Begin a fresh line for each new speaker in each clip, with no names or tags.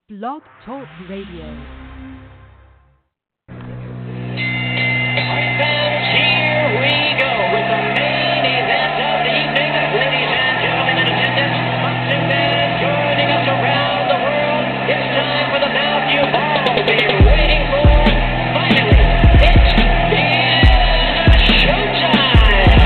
Blog Talk Radio.
Here we go with the main event of the evening. Ladies and gentlemen in attendance, boxing fans joining us around the world. It's time for the bout you've all been waiting for. Finally, it is showtime.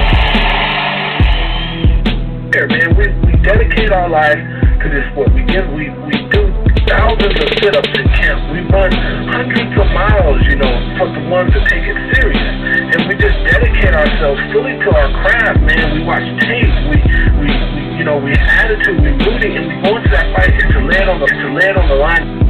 Here, man, we dedicate our life to this sport. We do thousands of sit-ups in camp. We run hundreds of miles, for the ones that take it serious. And we just dedicate ourselves fully to our craft, man. We watch tape. We attitude, we rooting, and we go into that fight to land on the line.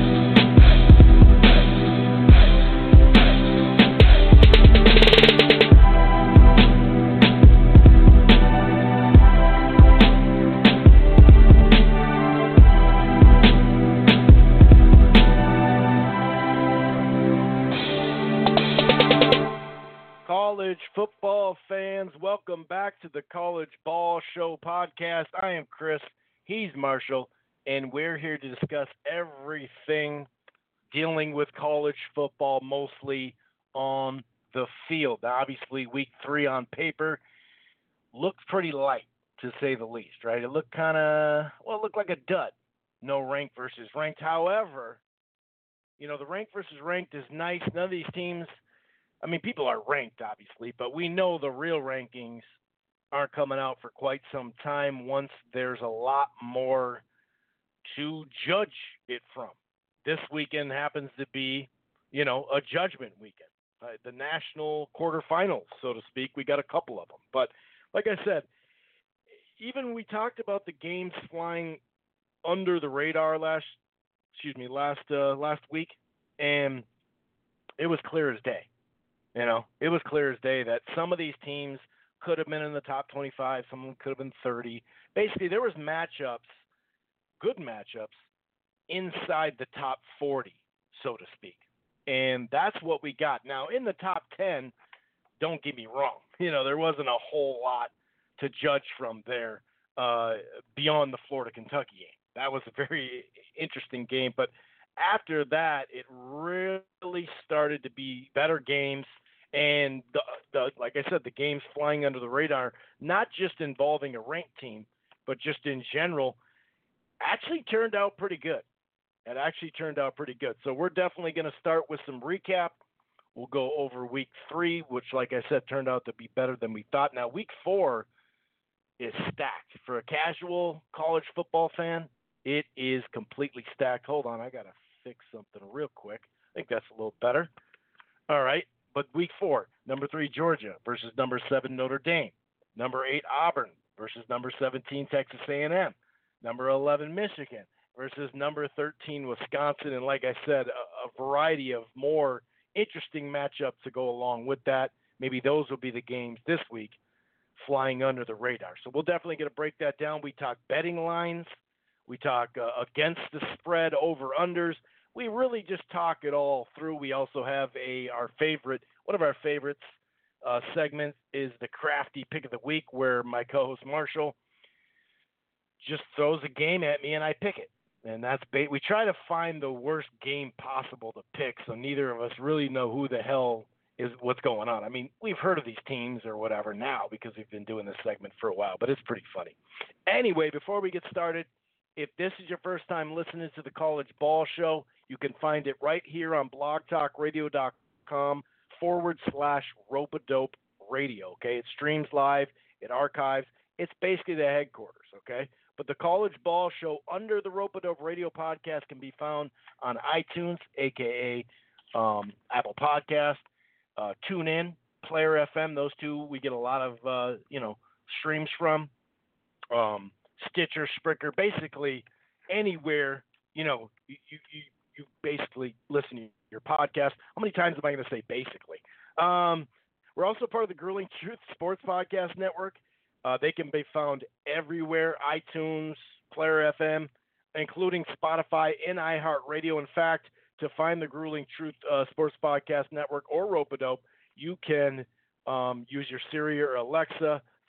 College football fans, welcome back to the College Ball Show podcast. I am Chris, he's Marshall, and we're here to discuss everything dealing with college football, mostly on the field. Now, obviously, week 3 on paper looked pretty light, to say the least, right? It looked it looked like a dud. No ranked versus ranked. However, the ranked versus ranked is nice. None of these teams, people are ranked, obviously, but we know the real rankings aren't coming out for quite some time once there's a lot more to judge it from. This weekend happens to be, a judgment weekend. The national quarterfinals, so to speak, we got a couple of them. But like I said, even we talked about the games flying under the radar last week, and it was clear as day. It was clear as day that some of these teams could have been in the top 25. Some of them could have been 30. Basically, there was good matchups, inside the top 40, so to speak. And that's what we got. Now, in the top 10, don't get me wrong. There wasn't a whole lot to judge from there beyond the Florida-Kentucky game. That was a very interesting game. But after that, it really started to be better games, and like I said, the games flying under the radar, not just involving a ranked team, but just in general, actually turned out pretty good. It actually turned out pretty good. So we're definitely going to start with some recap. We'll go over week 3, which, like I said, turned out to be better than we thought. Now, week 4 is stacked. For a casual college football fan, it is completely stacked. Hold on, I got to fix something real quick. I think that's a little better. All right, but week 4, number 3 Georgia versus number 7 Notre Dame, number 8 Auburn versus number 17 Texas A&M, number 11 Michigan versus number 13 Wisconsin, and like I said, a variety of more interesting matchups to go along with that. Maybe those will be the games this week flying under the radar. So we'll definitely get to break that down. We talk betting lines. We talk against the spread, over-unders. We really just talk it all through. We also have one of our favorites segments is the Crafty Pick of the Week, where my co-host Marshall just throws a game at me and I pick it. And that's bait. We try to find the worst game possible to pick, so neither of us really know who the hell is what's going on. We've heard of these teams or whatever now because we've been doing this segment for a while, but it's pretty funny. Anyway, before we get started, if this is your first time listening to the College Ball Show, you can find it right here on blogtalkradio.com/Rope-A-Dope Radio. Okay, it streams live, it archives. It's basically the headquarters. Okay, but the College Ball Show under the Rope-A-Dope Radio podcast can be found on iTunes, aka Apple Podcast, TuneIn, Player FM. Those two we get a lot of streams from. Stitcher, Spreaker, basically anywhere, you basically listen to your podcast. How many times am I going to say basically? We're also part of the Grueling Truth Sports Podcast Network. They can be found everywhere, iTunes, Player FM, including Spotify and iHeartRadio. In fact, to find the Grueling Truth Sports Podcast Network or Rope-A-Dope, you can use your Siri or Alexa,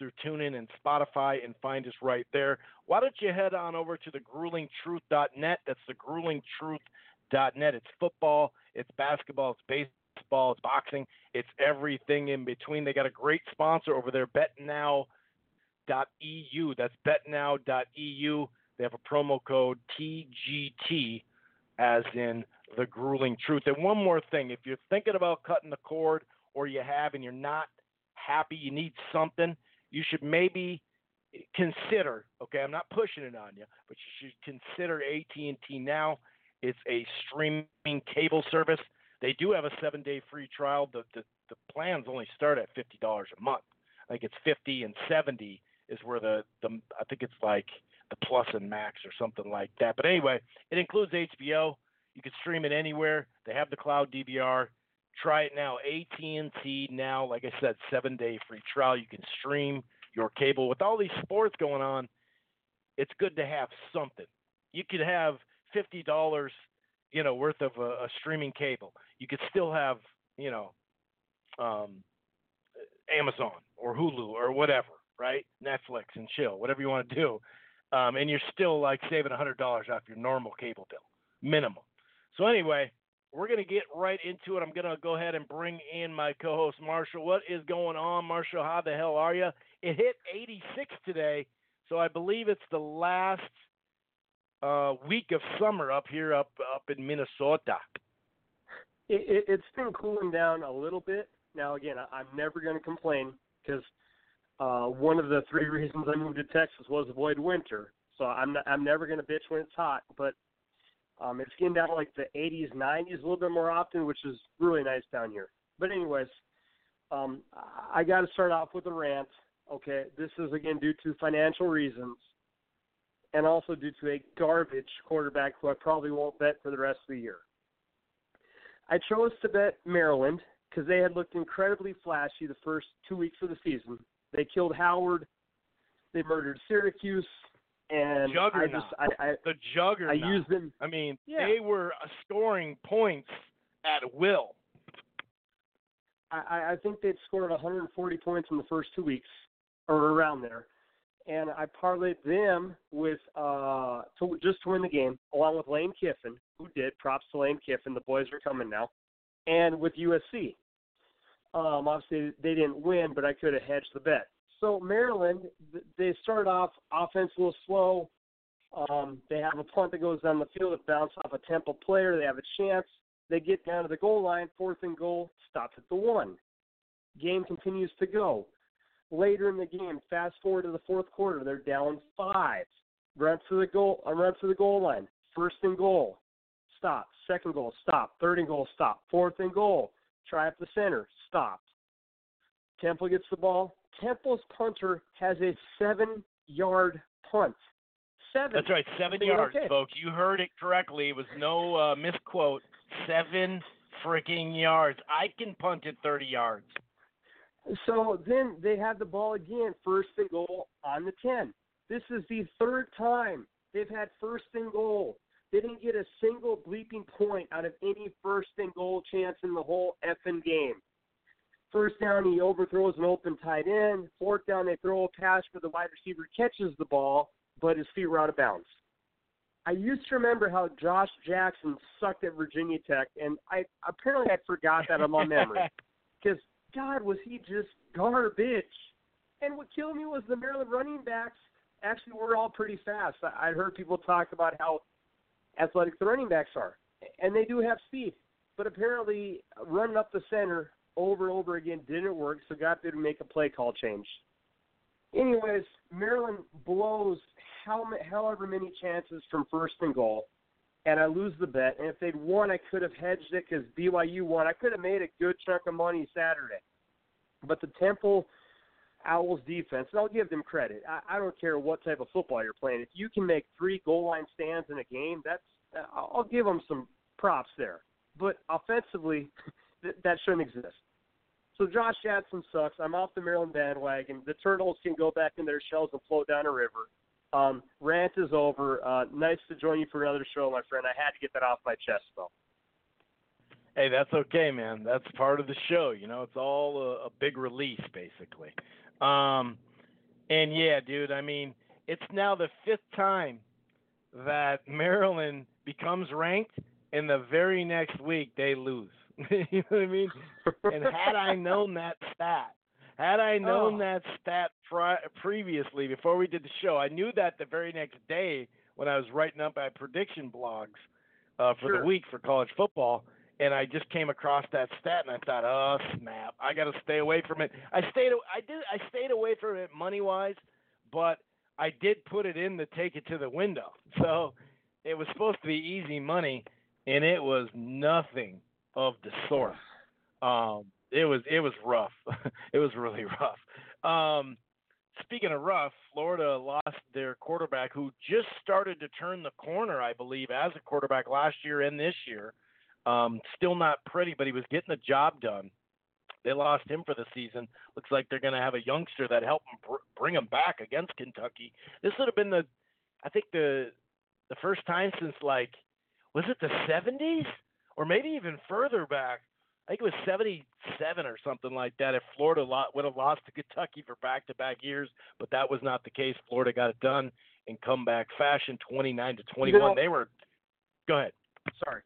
through TuneIn and Spotify and find us right there. Why don't you head on over to thegruelingtruth.net? That's thegruelingtruth.net. It's football, it's basketball, it's baseball, it's boxing, it's everything in between. They got a great sponsor over there, BetNow.eu. That's BetNow.eu. They have a promo code TGT, as in the grueling truth. And one more thing, if you're thinking about cutting the cord, or you have and you're not happy, you need something, you should maybe consider, okay, I'm not pushing it on you, but you should consider AT&T Now. It's a streaming cable service. They do have a 7-day free trial. The plans only start at $50 a month. I think it's 50 and 70 is where the I think it's like the Plus and Max or something like that. But anyway, it includes HBO. You can stream it anywhere. They have the cloud DVR. Try it now. AT&T Now, like I said, 7-day free trial. You can stream your cable. With all these sports going on, it's good to have something. You could have $50, worth of a streaming cable. You could still have, Amazon or Hulu or whatever, right? Netflix and chill, whatever you want to do. And you're still like saving $100 off your normal cable bill, minimum. So anyway, we're going to get right into it. I'm going to go ahead and bring in my co-host, Marshall. What is going on, Marshall? How the hell are you? It hit 86 today, so I believe it's the last week of summer up here, up in Minnesota.
It's been cooling down a little bit. Now, again, I'm never going to complain because one of the 3 reasons I moved to Texas was avoid winter. So I'm never going to bitch when it's hot, but it's getting down to like the 80s, 90s a little bit more often, which is really nice down here. But anyways, I got to start off with a rant. Okay, this is, again, due to financial reasons and also due to a garbage quarterback who I probably won't bet for the rest of the year. I chose to bet Maryland because they had looked incredibly flashy the first 2 weeks of the season. They killed Howard. They murdered Syracuse. And
Juggernaut. The Juggernaut.
I used them.
I mean, They were scoring points at will.
I think they'd scored 140 points in the first 2 weeks, or around there. And I parlayed them with just to win the game, along with Lane Kiffin, who did. Props to Lane Kiffin. The boys are coming now. And with USC. Obviously, they didn't win, but I could have hedged the bet. So Maryland, they start off offense a little slow. They have a punt that goes down the field that bounces off a Temple player. They have a chance. They get down to the goal line, 4th and goal, stops at the 1. Game continues to go. Later in the game, fast forward to the 4th quarter, they're down 5. Run to the goal line. 1st and goal, stop. 2nd goal, stop. 3rd and goal, stop. 4th and goal, try up the center, stop. Temple gets the ball. Temple's punter has a 7-yard punt. 7.
That's right, 7 yards, folks. You heard it correctly. It was no misquote. 7 freaking yards. I can punt it 30 yards.
So then they have the ball again, 1st and goal on the 10. This is the 3rd time they've had 1st and goal. They didn't get a single bleeping point out of any 1st and goal chance in the whole effing game. 1st down, he overthrows an open tight end. 4th down, they throw a pass where the wide receiver catches the ball, but his feet were out of bounds. I used to remember how Josh Jackson sucked at Virginia Tech, and I apparently had forgot that on my memory. Because, God, was he just garbage. And what killed me was the Maryland running backs actually were all pretty fast. I heard people talk about how athletic the running backs are, and they do have speed. But apparently running up the center over and over again didn't work, so got there to make a play call change. Anyways, Maryland blows however many chances from 1st and goal, and I lose the bet. And if they'd won, I could have hedged it because BYU won. I could have made a good chunk of money Saturday. But the Temple Owls defense, and I'll give them credit. I don't care what type of football you're playing. If you can make 3 goal line stands in a game, I'll give them some props there. But offensively, that shouldn't exist. So Josh Jackson sucks. I'm off the Maryland bandwagon. The Turtles can go back in their shells and float down a river. Rant is over. Nice to join you for another show, my friend. I had to get that off my chest, though.
Hey, that's okay, man. That's part of the show. It's all a big release, basically. And yeah, dude, I mean, it's now the 5th time that Maryland becomes ranked, and the very next week they lose. You know what I mean? And had I known that stat, previously, before we did the show, I knew that the very next day when I was writing up my prediction blogs for the week for college football, and I just came across that stat, and I thought, oh snap, I got to stay away from it. I stayed away from it money wise, but I did put it in to take it to the window. So it was supposed to be easy money, and it was nothing of the sort. It was rough. It was really rough. Speaking of rough, Florida lost their quarterback, who just started to turn the corner, I believe, as a quarterback last year and this year. Still not pretty, but he was getting the job done. They lost him for the season. Looks like they're going to have a youngster that helped them bring him back against Kentucky. This would have been the first time since, like, was it the 70s or maybe even further back? I think it was 77 or something like that if Florida would have lost to Kentucky for back-to-back years, but that was not the case. Florida got it done in comeback fashion, 29-21. Go ahead.
Sorry.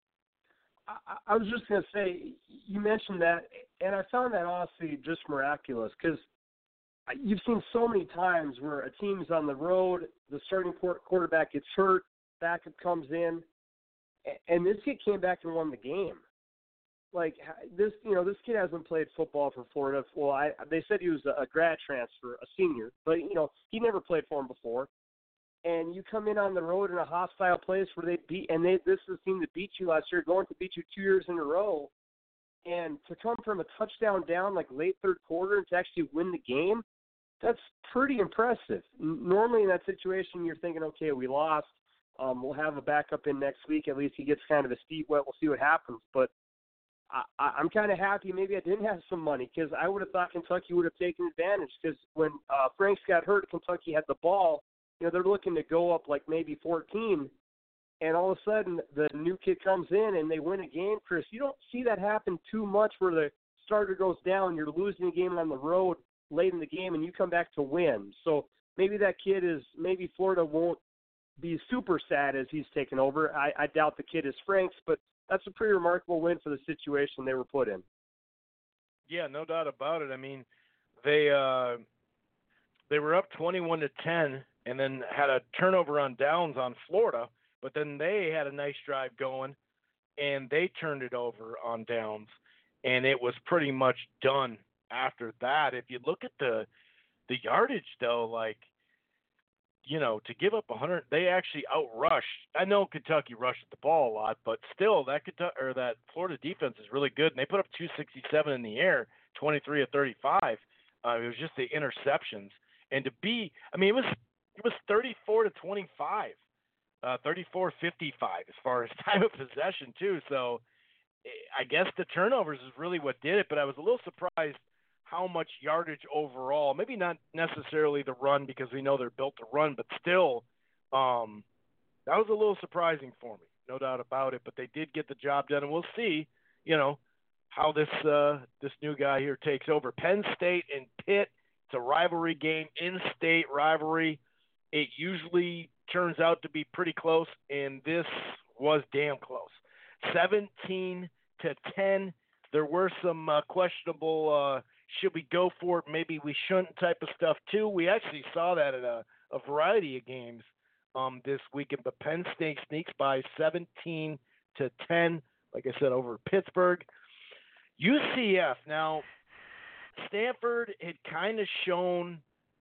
I was just going to say, you mentioned that, and I found that honestly just miraculous because you've seen so many times where a team's on the road, the starting quarterback gets hurt, backup comes in, and this kid came back and won the game. Like this kid hasn't played football for Florida. Well, they said he was a grad transfer, a senior, but he never played for him before. And you come in on the road in a hostile place where this is the team that beat you last year, going to beat you 2 years in a row, and to come from a touchdown down like late third quarter and to actually win the game, that's pretty impressive. Normally in that situation, you're thinking, okay, we lost. We'll have a backup in next week. At least he gets kind of his feet wet. We'll see what happens. But I'm kind of happy maybe I didn't have some money because I would have thought Kentucky would have taken advantage because when Franks got hurt, Kentucky had the ball. They're looking to go up like maybe 14, and all of a sudden the new kid comes in and they win a game. Chris, you don't see that happen too much where the starter goes down, you're losing a game on the road late in the game, and you come back to win. So maybe that kid maybe Florida won't be super sad as he's taken over. I doubt the kid is Franks, but that's a pretty remarkable win for the situation they were put in.
Yeah, no doubt about it. I mean, they were up 21-10 and then had a turnover on downs on Florida, but then they had a nice drive going, and they turned it over on downs, and it was pretty much done after that. If you look at the yardage, though, like, to give up 100, they actually outrushed. I know Kentucky rushed the ball a lot, but still, that Florida defense is really good, and they put up 267 in the air, 23 of 35. It was just the interceptions, and it was 34-25, 34-55 as far as time of possession too. So I guess the turnovers is really what did it. But I was a little surprised how much yardage overall. Maybe not necessarily the run because we know they're built to run, but still, that was a little surprising for me, no doubt about it. But they did get the job done, and we'll see, how this new guy here takes over. Penn State and Pitt. It's a rivalry game, in-state rivalry. It usually turns out to be pretty close, and this was damn close. 17-10. There were some questionable should we go for it, maybe we shouldn't type of stuff too. We actually saw that at a variety of games this weekend, but Penn State sneaks by 17-10, like I said, over Pittsburgh. UCF, now Stanford had kind of shown,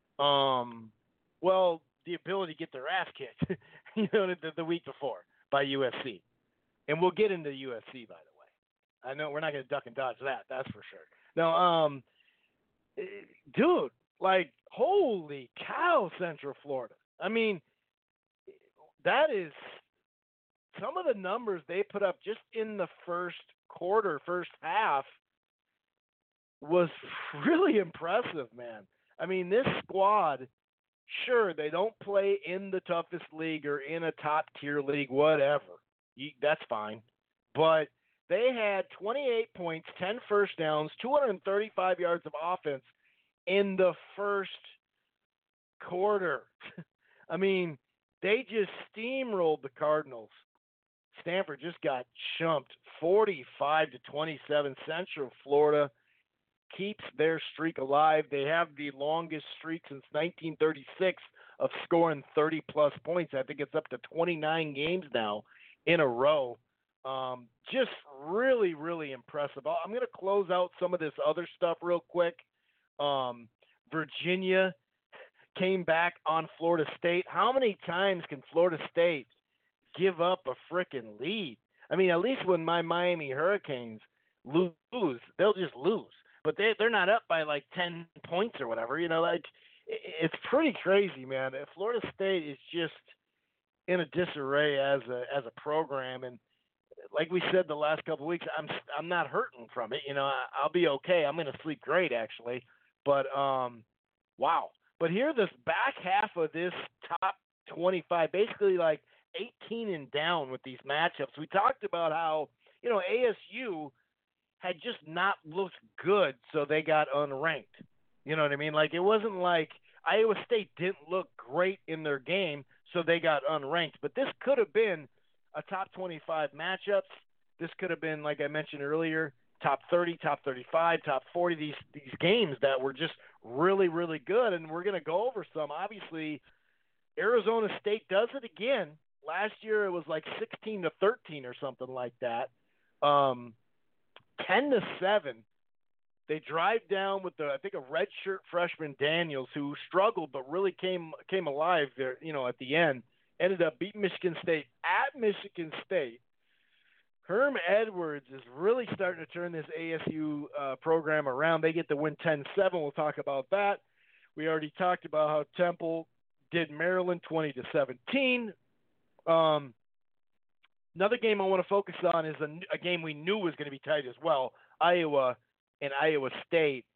the ability to get their ass kicked, the week before by USC. And we'll get into USC, by the way. I know we're not going to duck and dodge that's for sure. No, dude, like, holy cow, Central Florida. I mean, that is some of the numbers they put up just in the first half was really impressive, man. I mean, this squad, sure, they don't play in the toughest league or in a top-tier league, whatever. That's fine. But they had 28 points, 10 first downs, 235 yards of offense in the first quarter. I mean, they just steamrolled the Cardinals. Stanford just got chumped 45-27. Central Florida keeps their streak alive. They have the longest streak since 1936 of scoring 30-plus points. I think it's up to 29 games now in a row. Just really, really impressive. I'm going to close out some of this other stuff real quick. Virginia came back on Florida State. How many times can Florida State give up a frickin' lead? I mean, at least when my Miami Hurricanes lose, they'll just lose. But they're not up by like 10 points or whatever. You know, like it's pretty crazy, man. Florida State is just in a disarray as a program, and like we said the last couple of weeks, I'm not hurting from it. You know, I'll be okay. I'm going to sleep great actually. But wow. But here, this back half of this top 25, basically like 18 and down with these matchups. We talked about how, you know, ASU had just not looked good, so they got unranked. You know what I mean? Like, it wasn't like Iowa State didn't look great in their game, so they got unranked. But this could have been a top 25 matchups. This could have been, like I mentioned earlier, top 30, top 35, top 40, these games that were just really, really good. And we're going to go over some. Obviously, Arizona State does it again. Last year it was like 16-13 or something like that. 10-7. They drive down with I think a redshirt freshman Daniels, who struggled but really came alive there, you know, at the end. Ended up beating Michigan State at Michigan State. Herm Edwards is really starting to turn this ASU program around. They get the win 10-7. We'll talk about that. We already talked about how Temple did Maryland 20-17. Another game I want to focus on is a game we knew was going to be tight as well. Iowa and Iowa State,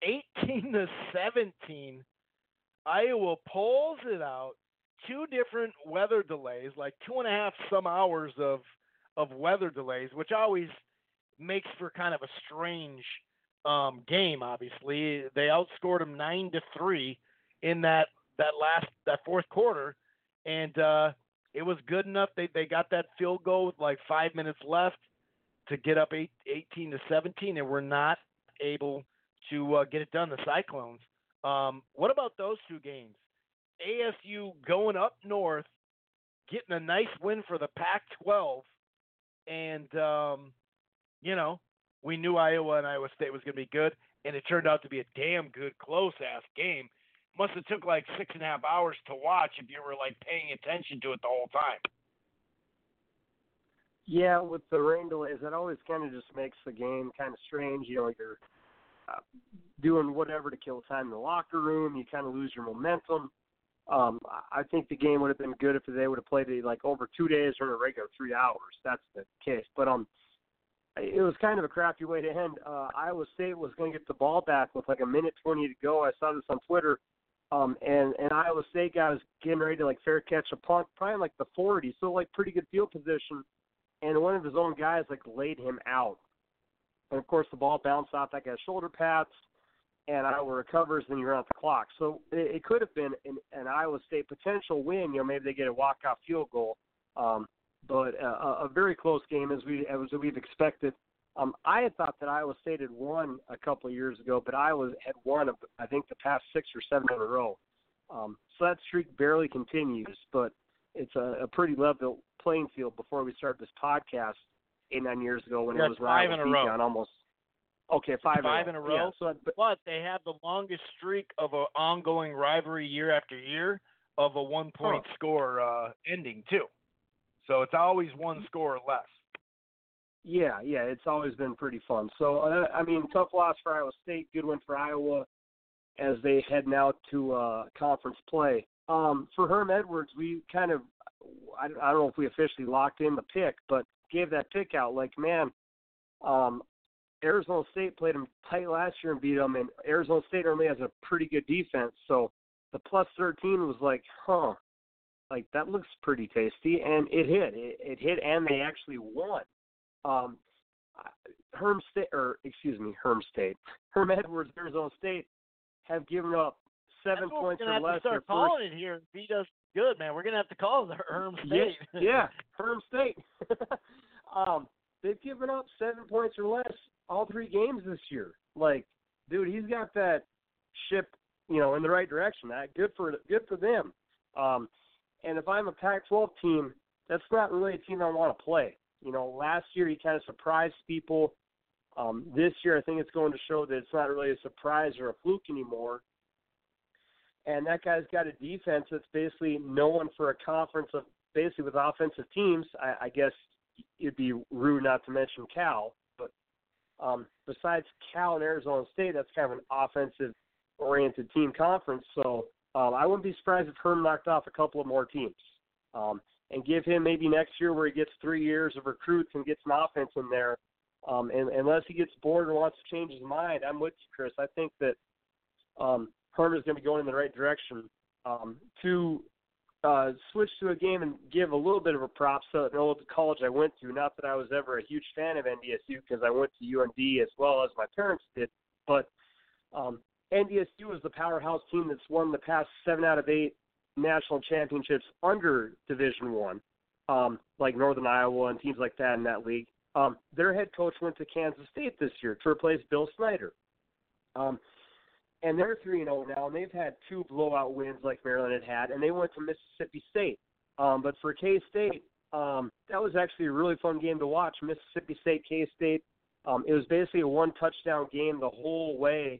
18-17. Iowa pulls it out. Two different weather delays, like 2.5 some hours of weather delays, which always makes for kind of a strange game. Obviously, they outscored them 9-3 in that fourth quarter, and it was good enough. They got that field goal with like 5 minutes left to get up 18-17, and were not able to get it done. The Cyclones. What about those two games? ASU going up north, getting a nice win for the Pac-12, and, you know, we knew Iowa and Iowa State was going to be good, and it turned out to be a damn good, close-ass game. Must have took like 6.5 hours to watch if you were, like, paying attention to it the whole time.
Yeah, with the rain delays, that always kind of just makes the game kind of strange. You know, you're doing whatever to kill time in the locker room. You kind of lose your momentum. I think the game would have been good if they would have played it like over 2 days or in a regular 3 hours. That's the case. But it was kind of a crappy way to end. Iowa State was going to get the ball back with like a minute 20 to go. I saw this on Twitter. And Iowa State guy was getting ready to like fair catch a punt, probably in like the 40, so like pretty good field position. And one of his own guys like laid him out. And of course the ball bounced off that guy's shoulder pads, and Iowa recovers, and you're on the clock. So it could have been an Iowa State potential win. You know, maybe they get a walk-off field goal, but a very close game as we've expected. I had thought that Iowa State had won a couple of years ago, but Iowa had won, I think, the past 6 or 7 in a row. So that streak barely continues, but it's a pretty level playing field before we started this podcast 8-9 years ago when it was
5 in a row.
Almost. Okay, 5 in a row.
Yeah, so, but they have the longest streak of an ongoing rivalry year after year of a 1-point score ending, too. So it's always one score or less.
Yeah, it's always been pretty fun. So, I mean, tough loss for Iowa State, good win for Iowa as they head now to conference play. For Herm Edwards, we kind of, I don't know if we officially locked in the pick, but gave that pick out. Like, man, Arizona State played them tight last year and beat them, and Arizona State normally has a pretty good defense. So the plus 13 was like, like that looks pretty tasty, and it hit. It hit, and they actually won. Herm Edwards, Arizona State have given up 7 points or less.
We're going to have to start calling it here. If he does good, man, we're going to have to call it the Herm State.
Yeah, Herm State. They've given up 7 points or less all 3 games this year. Like, dude, he's got that ship, in the right direction. Good for them. And if I'm a Pac-12 team, that's not really a team I want to play. Last year he kind of surprised people. This year I think it's going to show that it's not really a surprise or a fluke anymore. And that guy's got a defense that's basically known for a conference of basically with offensive teams. I guess it'd be rude not to mention Cal, but besides Cal and Arizona State, that's kind of an offensive-oriented team conference. So I wouldn't be surprised if Herm knocked off a couple of more teams. And give him maybe next year where he gets 3 years of recruits and gets an offense in there. And unless he gets bored or wants to change his mind, I'm with you, Chris. I think that Herm is going to be going in the right direction. To switch to a game and give a little bit of a props to the college I went to. Not that I was ever a huge fan of NDSU because I went to UND as well as my parents did, but NDSU is the powerhouse team that's won the past 7 out of 8 national championships under Division I, like Northern Iowa and teams like that in that league. Their head coach went to Kansas State this year to replace Bill Snyder. And they're 3-0 now, and they've had 2 blowout wins like Maryland had, and they went to Mississippi State. But for K-State, that was actually a really fun game to watch, Mississippi State, K-State. It was basically a 1-touchdown game the whole way,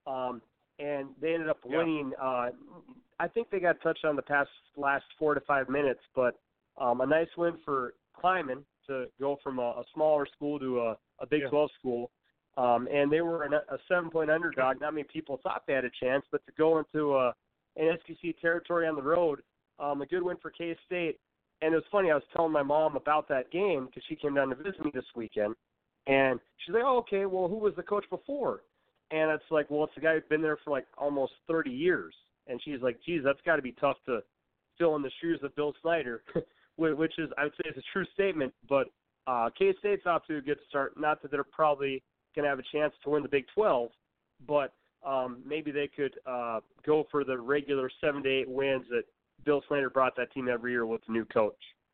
and they ended up winning. I think they got touched on the last 4 to 5 minutes, but a nice win for Kleiman to go from a smaller school to a Big 12 school. And they were a 7-point underdog. Not many people thought they had a chance, but to go into an SEC territory on the road, a good win for K-State. And it was funny, I was telling my mom about that game because she came down to visit me this weekend. And she's like, oh, okay, well, who was the coach before? And it's like, well, it's the guy who's been there for like almost 30 years. And she's like, geez, that's got to be tough to fill in the shoes of Bill Snyder, which is, I would say, is a true statement. But K-State's off to a good start. Not that they're probably going to have a chance to win the Big 12, but maybe they could go for the regular 7 to 8 wins that Bill Snyder brought that team every year with the new coach.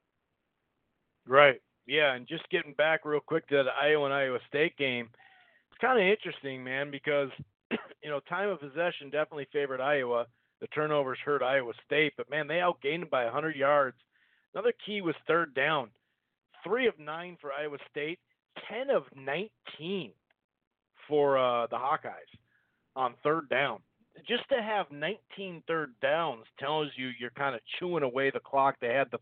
Right. Yeah, and just getting back real quick to the Iowa and Iowa State game, it's kind of interesting, man, because time of possession definitely favored Iowa. The turnovers hurt Iowa State, but, man, they outgained them by 100 yards. Another key was third down. 3 of 9 for Iowa State, 10 of 19 for the Hawkeyes on third down. Just to have 19 third downs tells you you're kind of chewing away the clock. They had the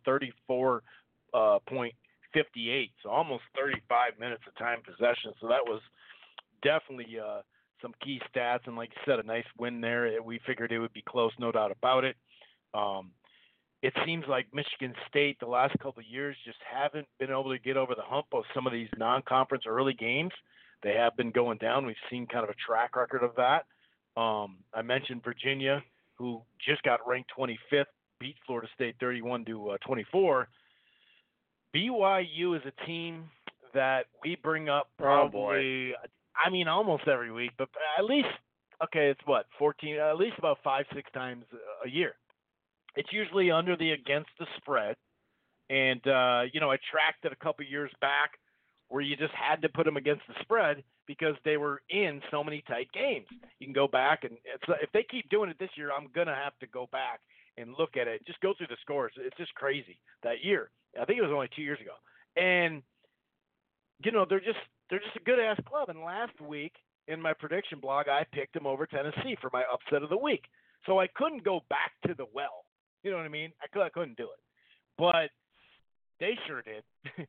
34.58, so almost 35 minutes of time possession. So that was definitely some key stats, and like you said, a nice win there. We figured it would be close, no doubt about it. It seems like Michigan State the last couple of years just haven't been able to get over the hump of some of these non-conference early games. They have been going down. We've seen kind of a track record of that. I mentioned Virginia, who just got ranked 25th, beat Florida State 31-24. BYU is a team that we bring up probably, almost every week, but at least, it's 14, at least about 5-6 times a year. It's usually under the against the spread. And, I tracked it a couple years back where you just had to put them against the spread because they were in so many tight games. You can go back, and if they keep doing it this year, I'm going to have to go back and look at it. Just go through the scores. It's just crazy that year. I think it was only 2 years ago. And, they're just a good-ass club. And last week in my prediction blog, I picked them over Tennessee for my upset of the week. So I couldn't go back to the well. You know what I mean? I couldn't do it. But they sure did.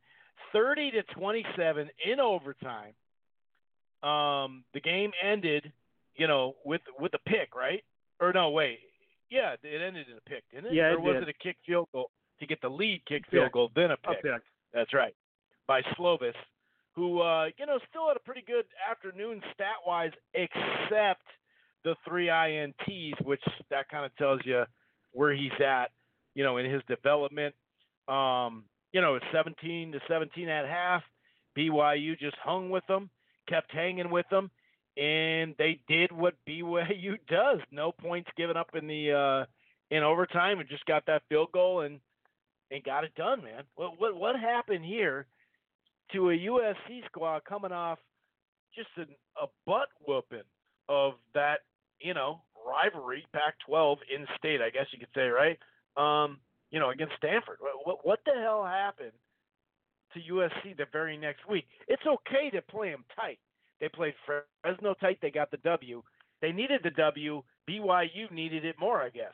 30-27 in overtime. The game ended, with a pick, right? Or no, wait. Yeah, it ended in a pick, didn't it?
Yeah,
or was it a kick field goal to get the lead kick field goal, then a pick? That's right. By Slovis, who, still had a pretty good afternoon stat-wise, except the 3 INTs, which that kind of tells you where he's at, in his development. It's 17-17 at half. BYU just hung with them, kept hanging with them. and they did what BYU does. No points given up in the in overtime, and just got that field goal and got it done, man. What happened here to a USC squad coming off just a butt whooping of that, rivalry, Pac-12 in state, I guess you could say, right? Against Stanford. What the hell happened to USC the very next week? It's okay to play them tight. They played Fresno tight. They got the W. They needed the W. BYU needed it more, I guess.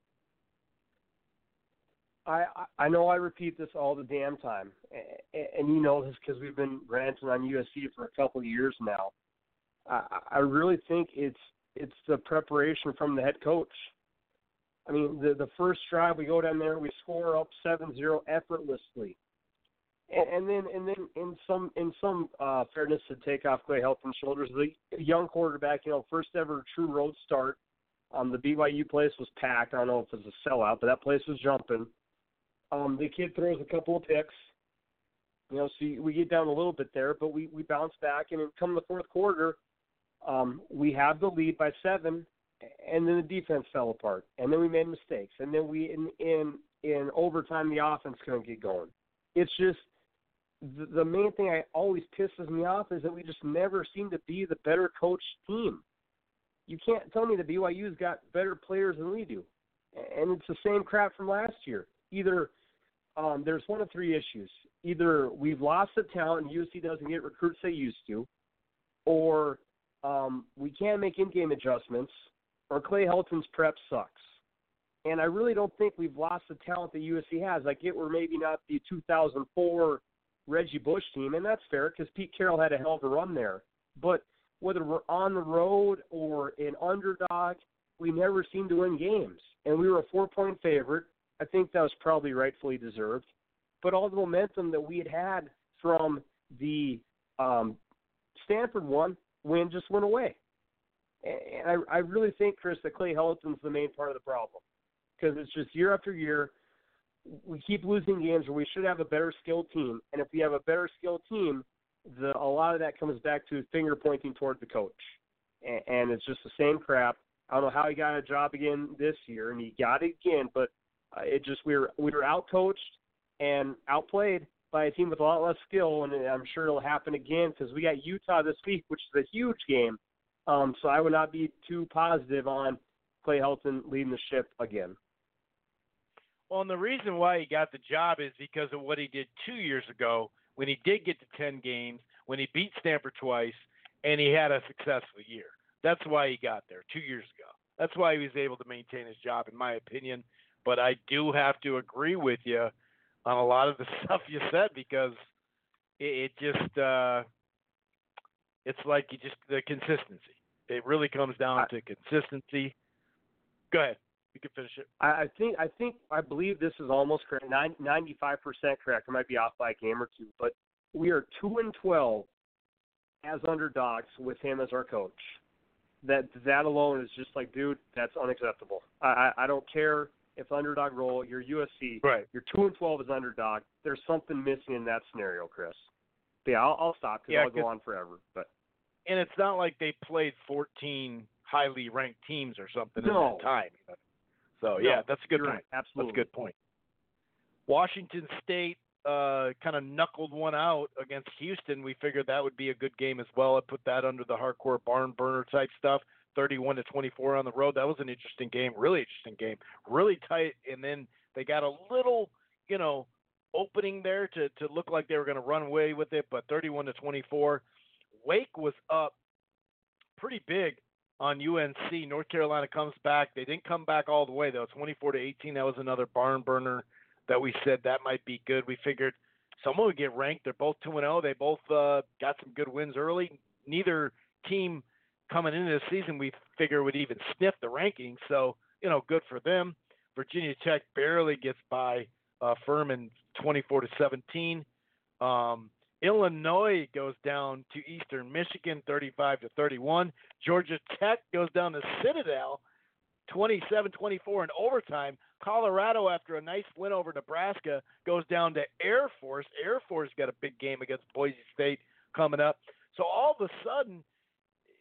I know I repeat this all the damn time, and you know this because we've been ranting on USC for a couple of years now. I really think it's the preparation from the head coach. I mean, the first drive we go down there, we score up 7-0 effortlessly, and then in some fairness to take off Clay Helton's shoulders, the young quarterback, first ever true road start. The BYU place was packed. I don't know if it was a sellout, but that place was jumping. The kid throws a couple of picks, so we get down a little bit there, but we bounce back, and come the fourth quarter, we have the lead by 7, and then the defense fell apart, and then we made mistakes, and then we in overtime the offense couldn't get going. It's just the main thing I always pisses me off is that we just never seem to be the better coached team. You can't tell me that BYU's got better players than we do, and it's the same crap from last year. Either there's one of three issues. Either we've lost the talent and USC doesn't get recruits they used to, or we can't make in-game adjustments, or Clay Helton's prep sucks. And I really don't think we've lost the talent that USC has. I get we're maybe not the 2004 Reggie Bush team, and that's fair because Pete Carroll had a hell of a run there. But whether we're on the road or an underdog, we never seem to win games. And we were a 4-point favorite. I think that was probably rightfully deserved. But all the momentum that we had from the Stanford win just went away. And I really think, Chris, that Clay Helton's the main part of the problem. Because it's just year after year, we keep losing games where we should have a better skilled team. And if we have a better skilled team, a lot of that comes back to finger pointing toward the coach. And it's just the same crap. I don't know how he got a job again this year, and he got it again, but we were out-coached and outplayed by a team with a lot less skill, and I'm sure it'll happen again because we got Utah this week, which is a huge game. So I would not be too positive on Clay Helton leading the ship again.
Well, and the reason why he got the job is because of what he did 2 years ago when he did get to 10 games, when he beat Stanford twice, and he had a successful year. That's why he got there 2 years ago. That's why he was able to maintain his job, in my opinion. But I do have to agree with you on a lot of the stuff you said because it just it's like the consistency. It really comes down to consistency. Go ahead. You can finish it.
I believe this is almost correct, 95% correct. I might be off by a game or two, but we are 2-12 as underdogs with him as our coach. That alone is just like, dude, that's unacceptable. I don't care if underdog role, you're USC,
right?
You're 2-12 as underdog. There's something missing in that scenario, Chris. But yeah, I'll stop because I'll go on forever.
And it's not like they played 14 highly ranked teams or something in that time. So yeah, that's a good point.
Right. Absolutely,
that's a good point. Washington State kind of knuckled one out against Houston. We figured that would be a good game as well. I put that under the hardcore barn burner type stuff. 31-24 on the road. That was an interesting game, really interesting game, really tight. And then they got a little, opening there to look like they were going to run away with it. But 31-24, Wake was up pretty big on UNC. North Carolina comes back. They didn't come back all the way though. 24-18. That was another barn burner that we said that might be good. We figured someone would get ranked. They're both 2-0. They both got some good wins early. Neither team coming into the season we figure would even sniff the rankings. So, good for them. Virginia Tech barely gets by Furman 24-17. Illinois goes down to Eastern Michigan 35-31. Georgia Tech goes down to Citadel 27-24 in overtime. Colorado, after a nice win over Nebraska, goes down to Air Force. Air Force got a big game against Boise State coming up. So all of a sudden,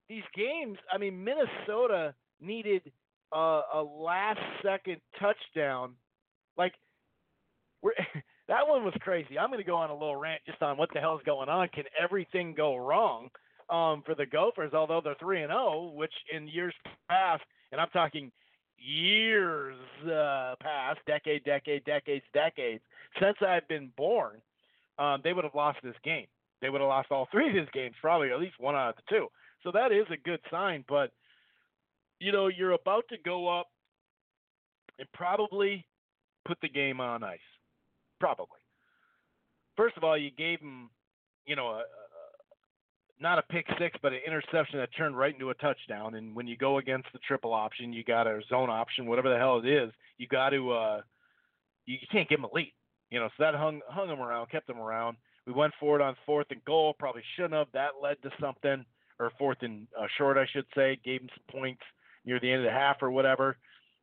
these games, I mean, Minnesota needed a last-second touchdown. Like, that one was crazy. I'm going to go on a little rant just on what the hell is going on. Can everything go wrong for the Gophers, although they're 3-0, which in years past, and I'm talking years past, decades, since I've been born, they would have lost this game. They would have lost all three of these games, probably at least one out of the two. So that is a good sign. But, you know, you're about to go up and probably put the game on ice. Probably. First of all, you gave them, you know, not a pick six, but an interception that turned right into a touchdown. And when you go against the triple option, you got a zone option, whatever the hell it is, you got to you can't give them a lead. You know, so that hung them around, kept them around. We went for it on 4th and goal. Probably shouldn't have. That led to something, or 4th and short, I should say. Gave them some points near the end of the half or whatever.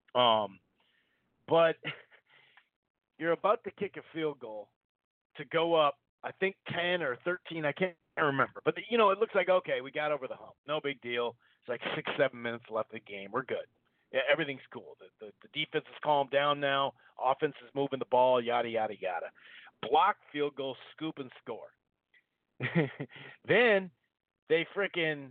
But you're about to kick a field goal to go up, I think 10 or 13. I can't remember. But, you know, it looks like, okay, we got over the hump. No big deal. It's like 6-7 minutes left of the game. We're good. Yeah, everything's cool. The defense is calmed down now. Offense is moving the ball, yada, yada, yada. Block, field goal, scoop, and score. Then they freaking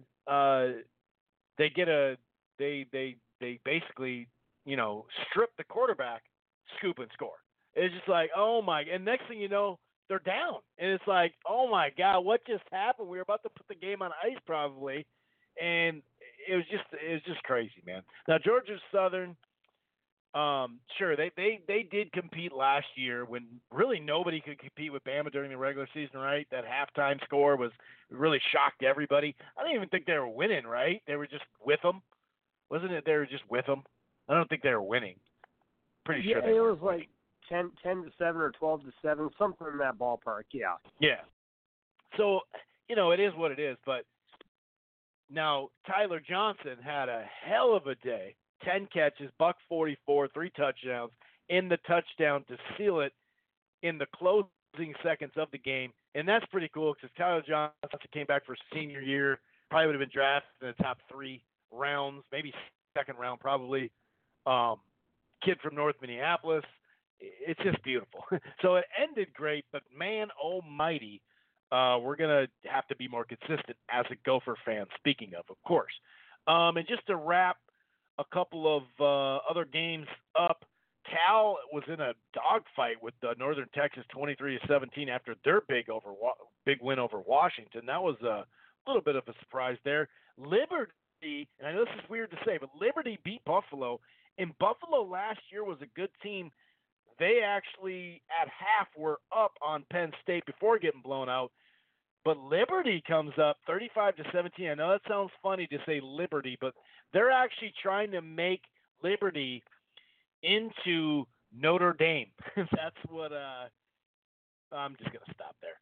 they basically, you know, strip the quarterback, scoop, and score. It's just like, oh my, and next thing you know, they're down. And it's like, oh my God, what just happened? We were about to put the game on ice probably. And it was just crazy, man. Now Georgia Southern, sure, they did compete last year when really nobody could compete with Bama during the regular season, right? That halftime score really shocked everybody. I don't even think they were winning, right? They were just with them. Wasn't it they were just with them? I don't think they were winning. Pretty sure they
it
were
was like 10-7 or 12-7, something in that ballpark, yeah.
Yeah. So, you know, it is what it is, but now Tyler Johnson had a hell of a day. 10 catches, $144, 3 touchdowns, in the touchdown to seal it in the closing seconds of the game. And that's pretty cool because Tyler Johnson came back for senior year, probably would have been drafted in the top 3 rounds, maybe second round probably. Kid from North Minneapolis. It's just beautiful. So it ended great, but man almighty, we're going to have to be more consistent as a Gopher fan, speaking of course. And just to wrap a couple of other games up, Cal was in a dogfight with Northern Texas 23-17 after their big win over Washington. That was a little bit of a surprise there. Liberty, and I know this is weird to say, but Liberty beat Buffalo, and Buffalo last year was a good team. They actually, at half, were up on Penn State before getting blown out. But Liberty comes up 35-17. I know that sounds funny to say Liberty, but they're actually trying to make Liberty into Notre Dame. That's what I'm just going to stop there.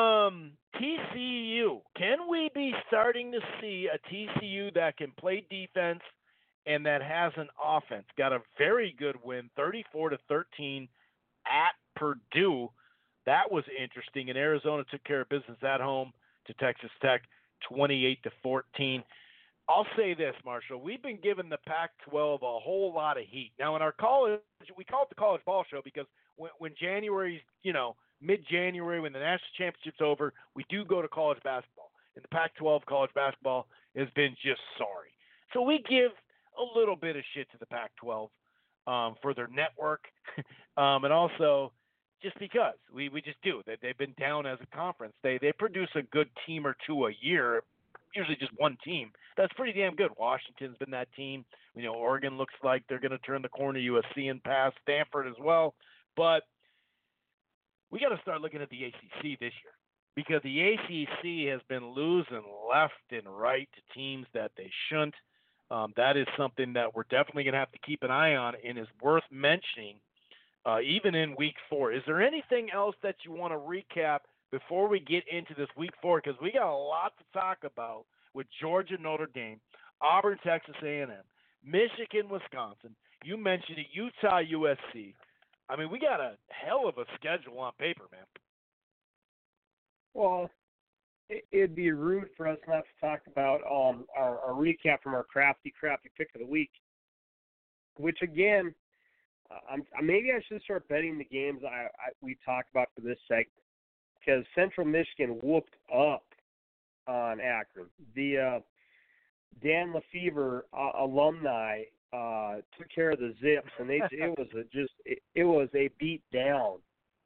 TCU. Can we be starting to see a TCU that can play defense and that has an offense? Got a very good win, 34-13 at Purdue. That was interesting. And Arizona took care of business at home to Texas Tech, 28-14. I'll say this, Marshall. We've been giving the Pac-12 a whole lot of heat. Now, in our college, we call it the College Ball Show because when January's, you know, mid-January, when the national championship's over, we do go to college basketball. And the Pac-12 college basketball has been just sorry. So we give a little bit of shit to the Pac-12 for their network and also just because we just do. They've been down as a conference. They produce a good team or two a year, usually just one team. That's pretty damn good. Washington's been that team. You know, Oregon looks like they're going to turn the corner. USC and pass Stanford as well. But we got to start looking at the ACC this year because the ACC has been losing left and right to teams that they shouldn't. That is something that we're definitely going to have to keep an eye on and is worth mentioning even in Week 4. Is there anything else that you want to recap before we get into this Week 4? Because we got a lot to talk about with Georgia, Notre Dame, Auburn, Texas A&M, Michigan, Wisconsin. You mentioned it, Utah, USC. I mean, we got a hell of a schedule on paper, man.
Well, it'd be rude for us not to talk about our recap from our crafty pick of the week, which again, maybe I should start betting the games we talked about for this segment, because Central Michigan whooped up on Akron. The Dan Lefevre alumni took care of the Zips, and it was a beat down.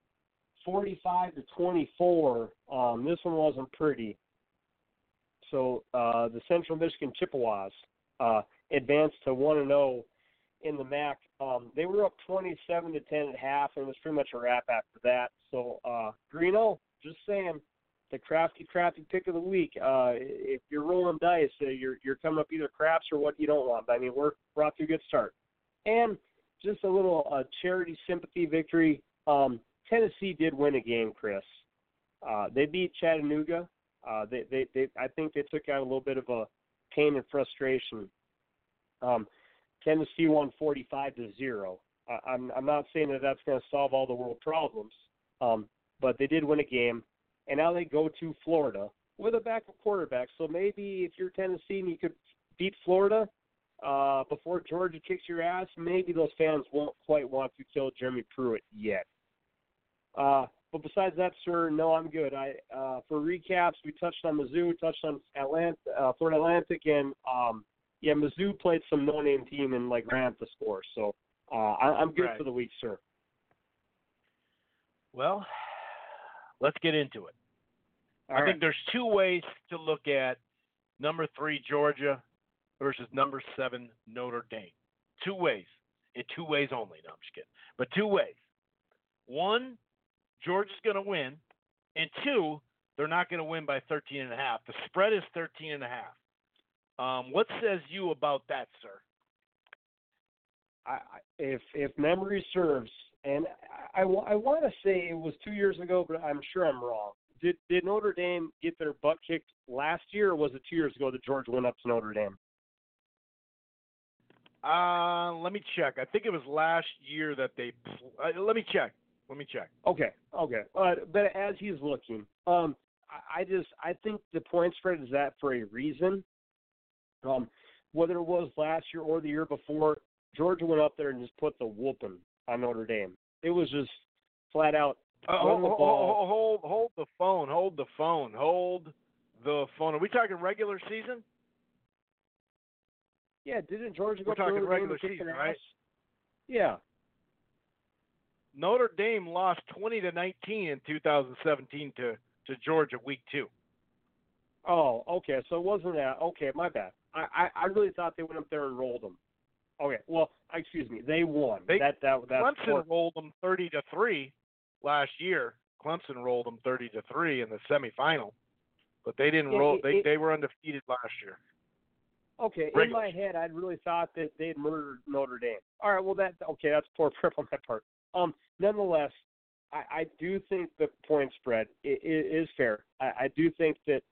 45-24. This one wasn't pretty. So the Central Michigan Chippewas advanced to 1-0 in the MAC. They were up 27-10 at half, and it was pretty much a wrap after that. So Greeno, just saying, the crafty pick of the week. If you're rolling dice, you're coming up either craps or what you don't want. I mean, we're off to a good start. And just a little charity sympathy victory. Tennessee did win a game, Chris. They beat Chattanooga. I think they took out a little bit of a pain and frustration. Tennessee won 45-0. I'm not saying that that's going to solve all the world problems, but they did win a game, and now they go to Florida with a backup quarterback. So maybe if you're Tennessee and you could beat Florida before Georgia kicks your ass, maybe those fans won't quite want to kill Jeremy Pruitt yet. But besides that, sir, no, I'm good. For recaps, we touched on Mizzou, touched on Florida Atlantic, and Mizzou played some no-name team and ran up the score. So I'm good for the week, sir.
Well, let's get into it. I think there's two ways to look at number 3 Georgia versus number 7 Notre Dame. Two ways. In two ways only. No, I'm just kidding. But two ways. One, Georgia's going to win, and 2, they're not going to win by 13.5. The spread is 13.5. What says you about that, sir?
If memory serves, and I want to say it was 2 years ago, but I'm sure I'm wrong. Did Notre Dame get their butt kicked last year, or was it 2 years ago that Georgia went up to Notre Dame?
Let me check. I think it was last year that they. Let me check.
Okay. But as he's looking, I think the point spread is that for a reason. Whether it was last year or the year before, Georgia went up there and just put the whooping on Notre Dame. It was just flat out.
Hold the phone. Are we talking regular season?
Yeah, didn't Georgia go
We're
to
talking
Notre
regular
Dame
season, right?
Yeah.
Notre Dame lost 20-19 in 2017 to Georgia week 2.
Oh, okay. So it wasn't that. Okay, my bad. I really thought they went up there and rolled them. Okay. Well, excuse me. They won.
Clemson rolled them 30-3 last year. Clemson rolled them 30-3 in the semifinal, but they didn't roll. They were undefeated last year.
Okay, in my head, I'd really thought that they'd murdered Notre Dame. All right, well, that's poor prep on my part. Nonetheless, I do think the point spread is fair. I do think that,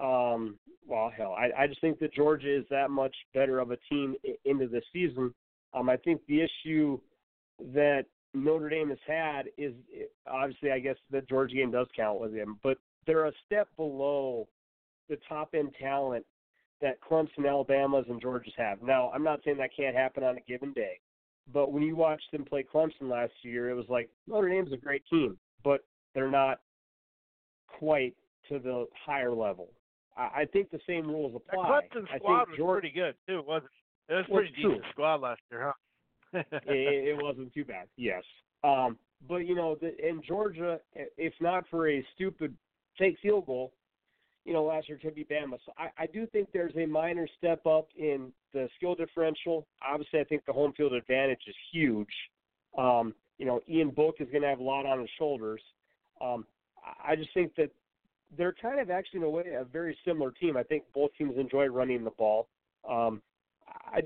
I just think that Georgia is that much better of a team into the season. I think the issue that Notre Dame has had is, obviously, I guess the Georgia game does count with them, but they're a step below the top-end talent that Clemson, Alabama's, and Georgia's have. Now, I'm not saying that can't happen on a given day, but when you watched them play Clemson last year, it was like Notre Dame's a great team, but they're not quite to the higher level. I think the same rules apply.
That Clemson squad was pretty good, too, wasn't it? It was a pretty decent squad last year, huh?
it wasn't too bad, yes. But, in Georgia, if not for a stupid fake field goal, last year could be Bama. So I do think there's a minor step up in the skill differential. Obviously, I think the home field advantage is huge. Ian Book is going to have a lot on his shoulders. I just think that they're kind of actually, in a way, a very similar team. I think both teams enjoy running the ball. I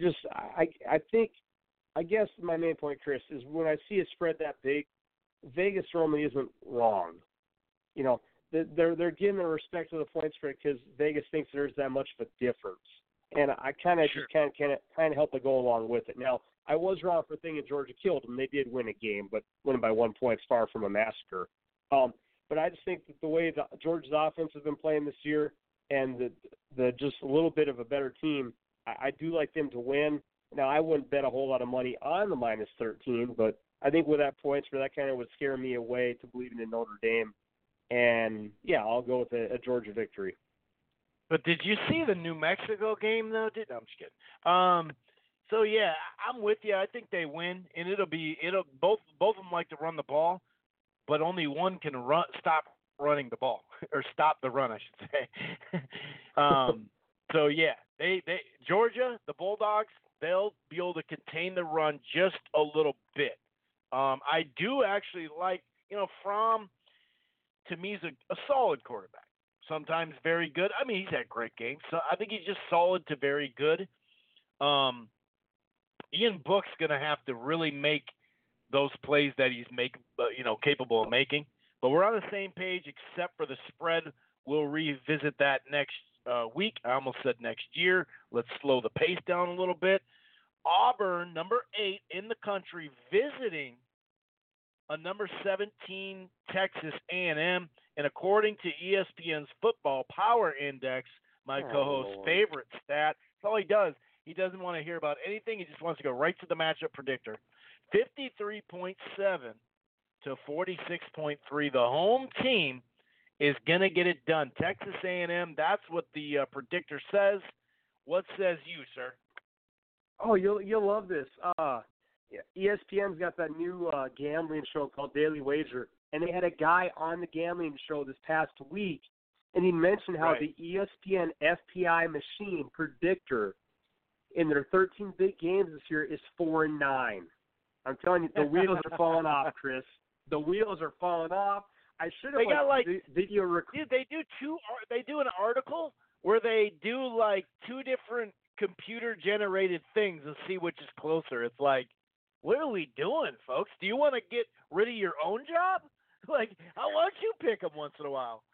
guess my main point, Chris, is when I see a spread that big, Vegas normally isn't wrong. They're giving the respect to the point spread because Vegas thinks there's that much of a difference, and I kind of help to go along with it. Now, I was wrong for thinking Georgia killed them. They did win a game, but winning by 1 point is far from a massacre. but I just think that the way Georgia's offense has been playing this year and the just a little bit of a better team, I do like them to win. Now, I wouldn't bet a whole lot of money on the minus 13, but I think with that points for that kind of would scare me away to believing in Notre Dame. And, yeah, I'll go with a Georgia victory.
But did you see the New Mexico game, though? No, I'm just kidding. So, yeah, I'm with you. I think they win, and both of them like to run the ball, but only one can stop running the ball, or stop the run, I should say. So, yeah, they Georgia, the Bulldogs, they'll be able to contain the run just a little bit. I do actually like, Fromm, to me, is a solid quarterback. Sometimes very good. I mean, he's had great games. So I think he's just solid to very good. Ian Book's going to have to really make those plays that he's capable of making. But we're on the same page except for the spread. We'll revisit that next week. I almost said next year. Let's slow the pace down a little bit. Auburn, number 8 in the country, visiting a number 17 Texas A&M. And according to ESPN's Football Power Index, my co-host's favorite stat, that's all he does. He doesn't want to hear about anything. He just wants to go right to the matchup predictor. 53.7 to 46.3. The home team is going to get it done. Texas A&M, that's what the predictor says. What says you, sir?
Oh, you'll love this. ESPN's got that new gambling show called Daily Wager, and they had a guy on the gambling show this past week, and he mentioned how the ESPN FPI machine predictor in their 13 big games this year is 4-9. I'm telling you, the wheels are falling off, Chris. The wheels are falling off. I should have video record.
They do an article where they do like 2 different computer-generated things and see which is closer. It's like, what are we doing, folks? Do you want to get rid of your own job? Like, why don't you pick them once in a while?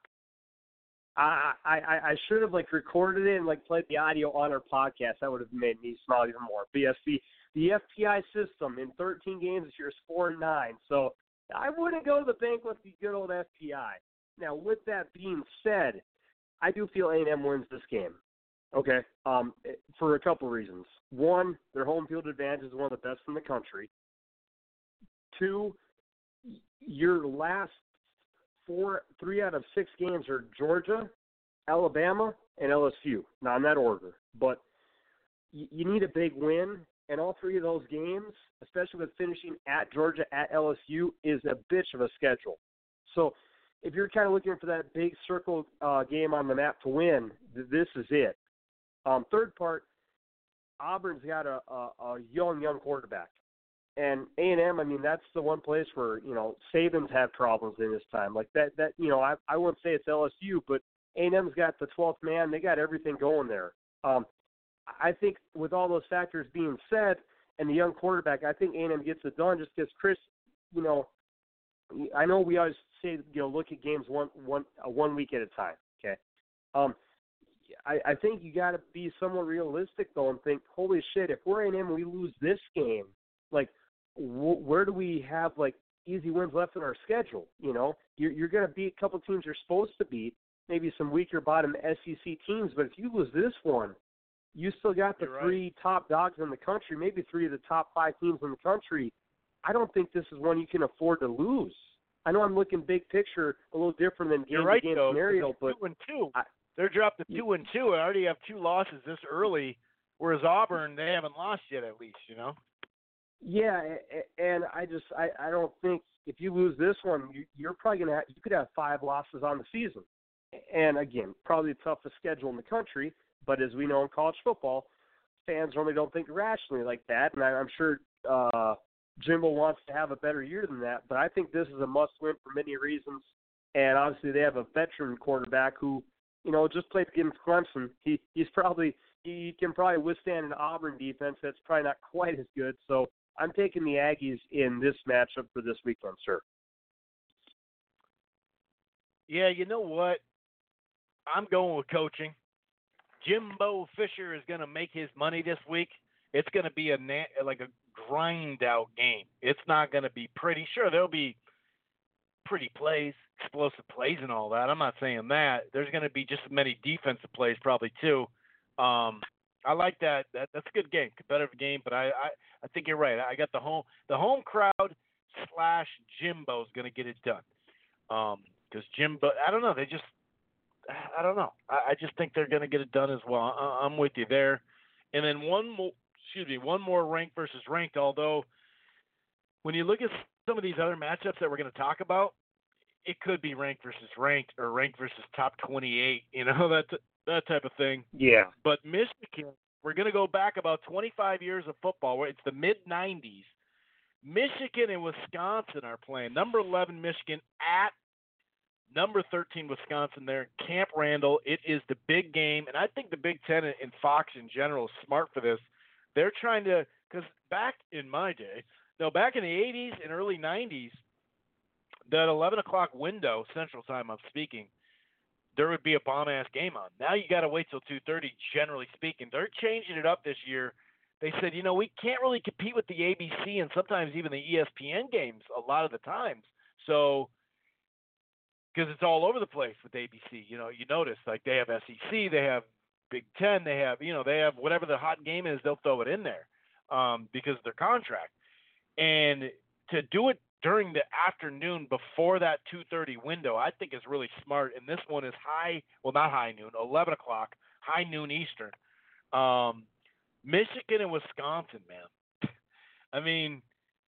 I should have recorded it and played the audio on our podcast. That would have made me smile even more. But yes, the FPI system in 13 games this year is 4-9. So I wouldn't go to the bank with the good old FPI. Now, with that being said, I do feel A&M wins this game. Okay, for a couple reasons. One, their home field advantage is one of the best in the country. 2, your last 3 out of 6 games are Georgia, Alabama, and LSU. Not in that order, but you need a big win, and all 3 of those games, especially with finishing at Georgia, at LSU, is a bitch of a schedule. So if you're kind of looking for that big circle game on the map to win, this is it. Third part, Auburn's got a young quarterback. And A&M, I mean, that's the one place where, Saban's had problems in his time. I wouldn't say it's LSU, but A&M's got the 12th man. They got everything going there. I think with all those factors being said and the young quarterback, I think A&M gets it done just because, Chris, I know we always say, look at games one week at a time, okay? I think you got to be somewhat realistic, though, and think, holy shit, if we're A&M and we lose this game, where do we have, easy wins left in our schedule? You're going to beat a couple teams you're supposed to beat, maybe some weaker bottom SEC teams, but if you lose this one, you still got the 3 top dogs in the country, maybe 3 of the top 5 teams in the country. I don't think this is one you can afford to lose. I know I'm looking big picture, a little different than game-to-game scenario, but
2-2. They're dropped to 2-2 and already have 2 losses this early, whereas Auburn, they haven't lost yet at least,
Yeah, and I don't think if you lose this one, you're probably going to you could have 5 losses on the season. And again, probably the toughest schedule in the country, but as we know in college football, fans normally don't think rationally like that, and I'm sure Jimbo wants to have a better year than that, but I think this is a must-win for many reasons, and obviously they have a veteran quarterback who, just played against Clemson. He can probably withstand an Auburn defense that's probably not quite as good, so I'm taking the Aggies in this matchup for this weekend, sir.
Yeah, you know what? I'm going with coaching. Jimbo Fisher is going to make his money this week. It's going to be a grind-out game. It's not going to be pretty. Sure, there'll be pretty plays, explosive plays and all that. I'm not saying that. There's going to be just as many defensive plays probably too. I like that. That's a good game, competitive game. But I think you're right. I got the home crowd / Jimbo's going to get it done. Because Jimbo, I don't know. I don't know. I just think they're going to get it done as well. I'm with you there. And then one more ranked versus ranked. Although when you look at some of these other matchups that we're going to talk about, it could be ranked versus ranked or ranked versus top 28. You know, that type of thing.
Yeah.
But Michigan, we're going to go back about 25 years of football. Where it's the mid 90s. Michigan and Wisconsin are playing. Number 11 Michigan at number 13 Wisconsin there, Camp Randall. It is the big game, and I think the Big Ten and Fox in general is smart for this. They're trying to, because back in my day, back in the 80s and early 90s, that 11 o'clock window, Central Time I'm speaking, there would be a bomb-ass game on. Now you got to wait till 2:30, generally speaking. They're changing it up this year. They said, we can't really compete with the ABC and sometimes even the ESPN games a lot of the times. So, because it's all over the place with ABC. You notice, like, they have SEC, they have Big Ten, they have whatever the hot game is, they'll throw it in there because of their contract. And to do it during the afternoon before that 2:30 window, I think is really smart. And this one is not high noon, 11 o'clock, high noon Eastern. Michigan and Wisconsin, man. I mean,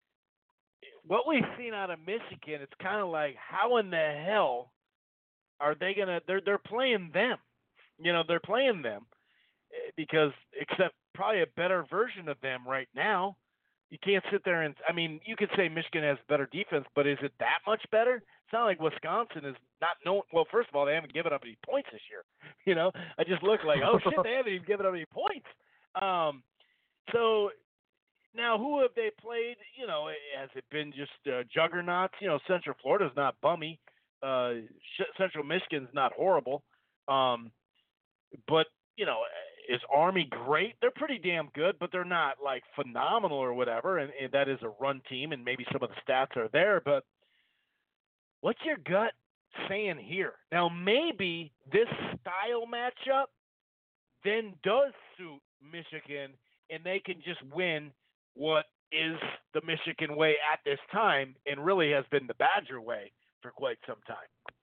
what we've seen out of Michigan, it's kind of like, how in the hell are they going to – they're playing them. They're playing them because except probably a better version of them right now. You can't sit there and – I mean, you could say Michigan has better defense, but is it that much better? It's not like Wisconsin is not known – well, first of all, they haven't given up any points this year. I just look like, oh, shit, they haven't even given up any points. So now who have they played? Has it been just juggernauts? Central Florida's not bummy. Central Michigan's not horrible. But, is Army great? They're pretty damn good, but they're not like phenomenal or whatever. And that is a run team, and maybe some of the stats are there. But what's your gut saying here? Now, maybe this style matchup then does suit Michigan, and they can just win what is the Michigan way at this time and really has been the Badger way for quite some time.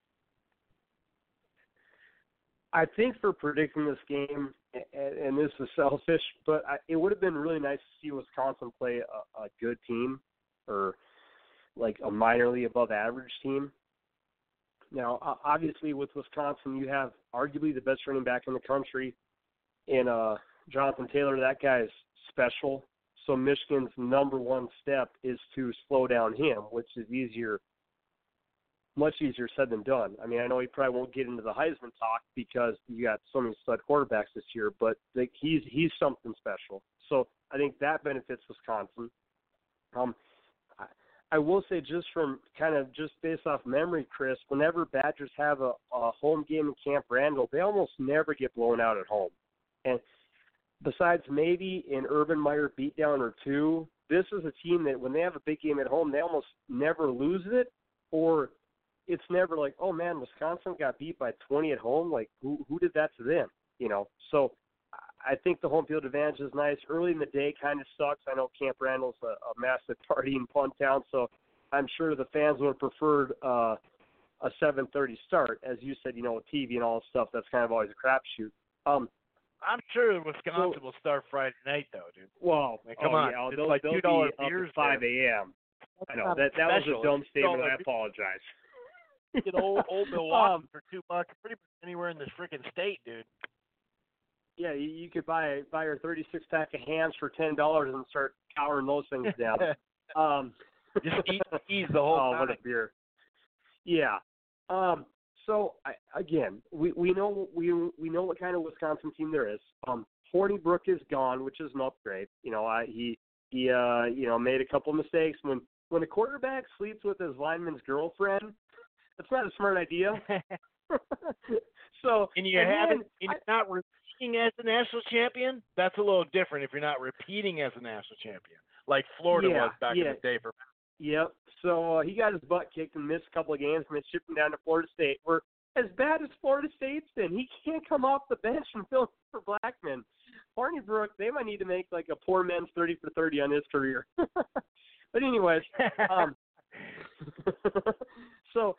I think for predicting this game, and this is selfish, but it would have been really nice to see Wisconsin play a good team or like a minorly above average team. Now, obviously with Wisconsin, you have arguably the best running back in the country in Jonathan Taylor. That guy is special. So Michigan's number one step is to slow down him, which is much easier said than done. I mean, I know he probably won't get into the Heisman talk because you got so many stud quarterbacks this year, but he's something special. So I think that benefits Wisconsin. I will say just based off memory, Chris, whenever Badgers have a home game in Camp Randall, they almost never get blown out at home. And besides maybe an Urban Meyer beatdown or two, this is a team that when they have a big game at home, they almost never lose it, or it's never like, oh man, Wisconsin got beat by 20 at home. Like who did that to them? So I think the home field advantage is nice. Early in the day kind of sucks. I know Camp Randall's a massive party in Punt Town, so I'm sure the fans would have preferred a 7:30 start. As you said, with TV and all this stuff, that's kind of always a crapshoot.
I'm sure Wisconsin will start Friday night, though, dude.
Well,
come on.
Yeah,
it's like $2 beers
at 5 a.m. I know. That was a dumb statement, and I apologize.
Get old Milwaukee for $2 pretty much anywhere in this freaking state, dude.
Yeah, you could buy your 36-pack of hams for $10 and start cowering those things down.
Just ease the whole time.
Oh, what a beer. Yeah. So we know what kind of Wisconsin team there is. Hornibrook is gone, which is an upgrade. He made a couple of mistakes. When a quarterback sleeps with his lineman's girlfriend, that's not a smart idea. So
you're not repeating as the national champion. That's a little different if you're not repeating as a national champion, like Florida was back in the day.
Yep. So he got his butt kicked and missed a couple of games and then shipped him down to Florida State. Where as bad as Florida State's been, he can't come off the bench and fill in for Blackman. Barney Brook, they might need to make like a poor man's 30 for 30 on his career. But anyways, so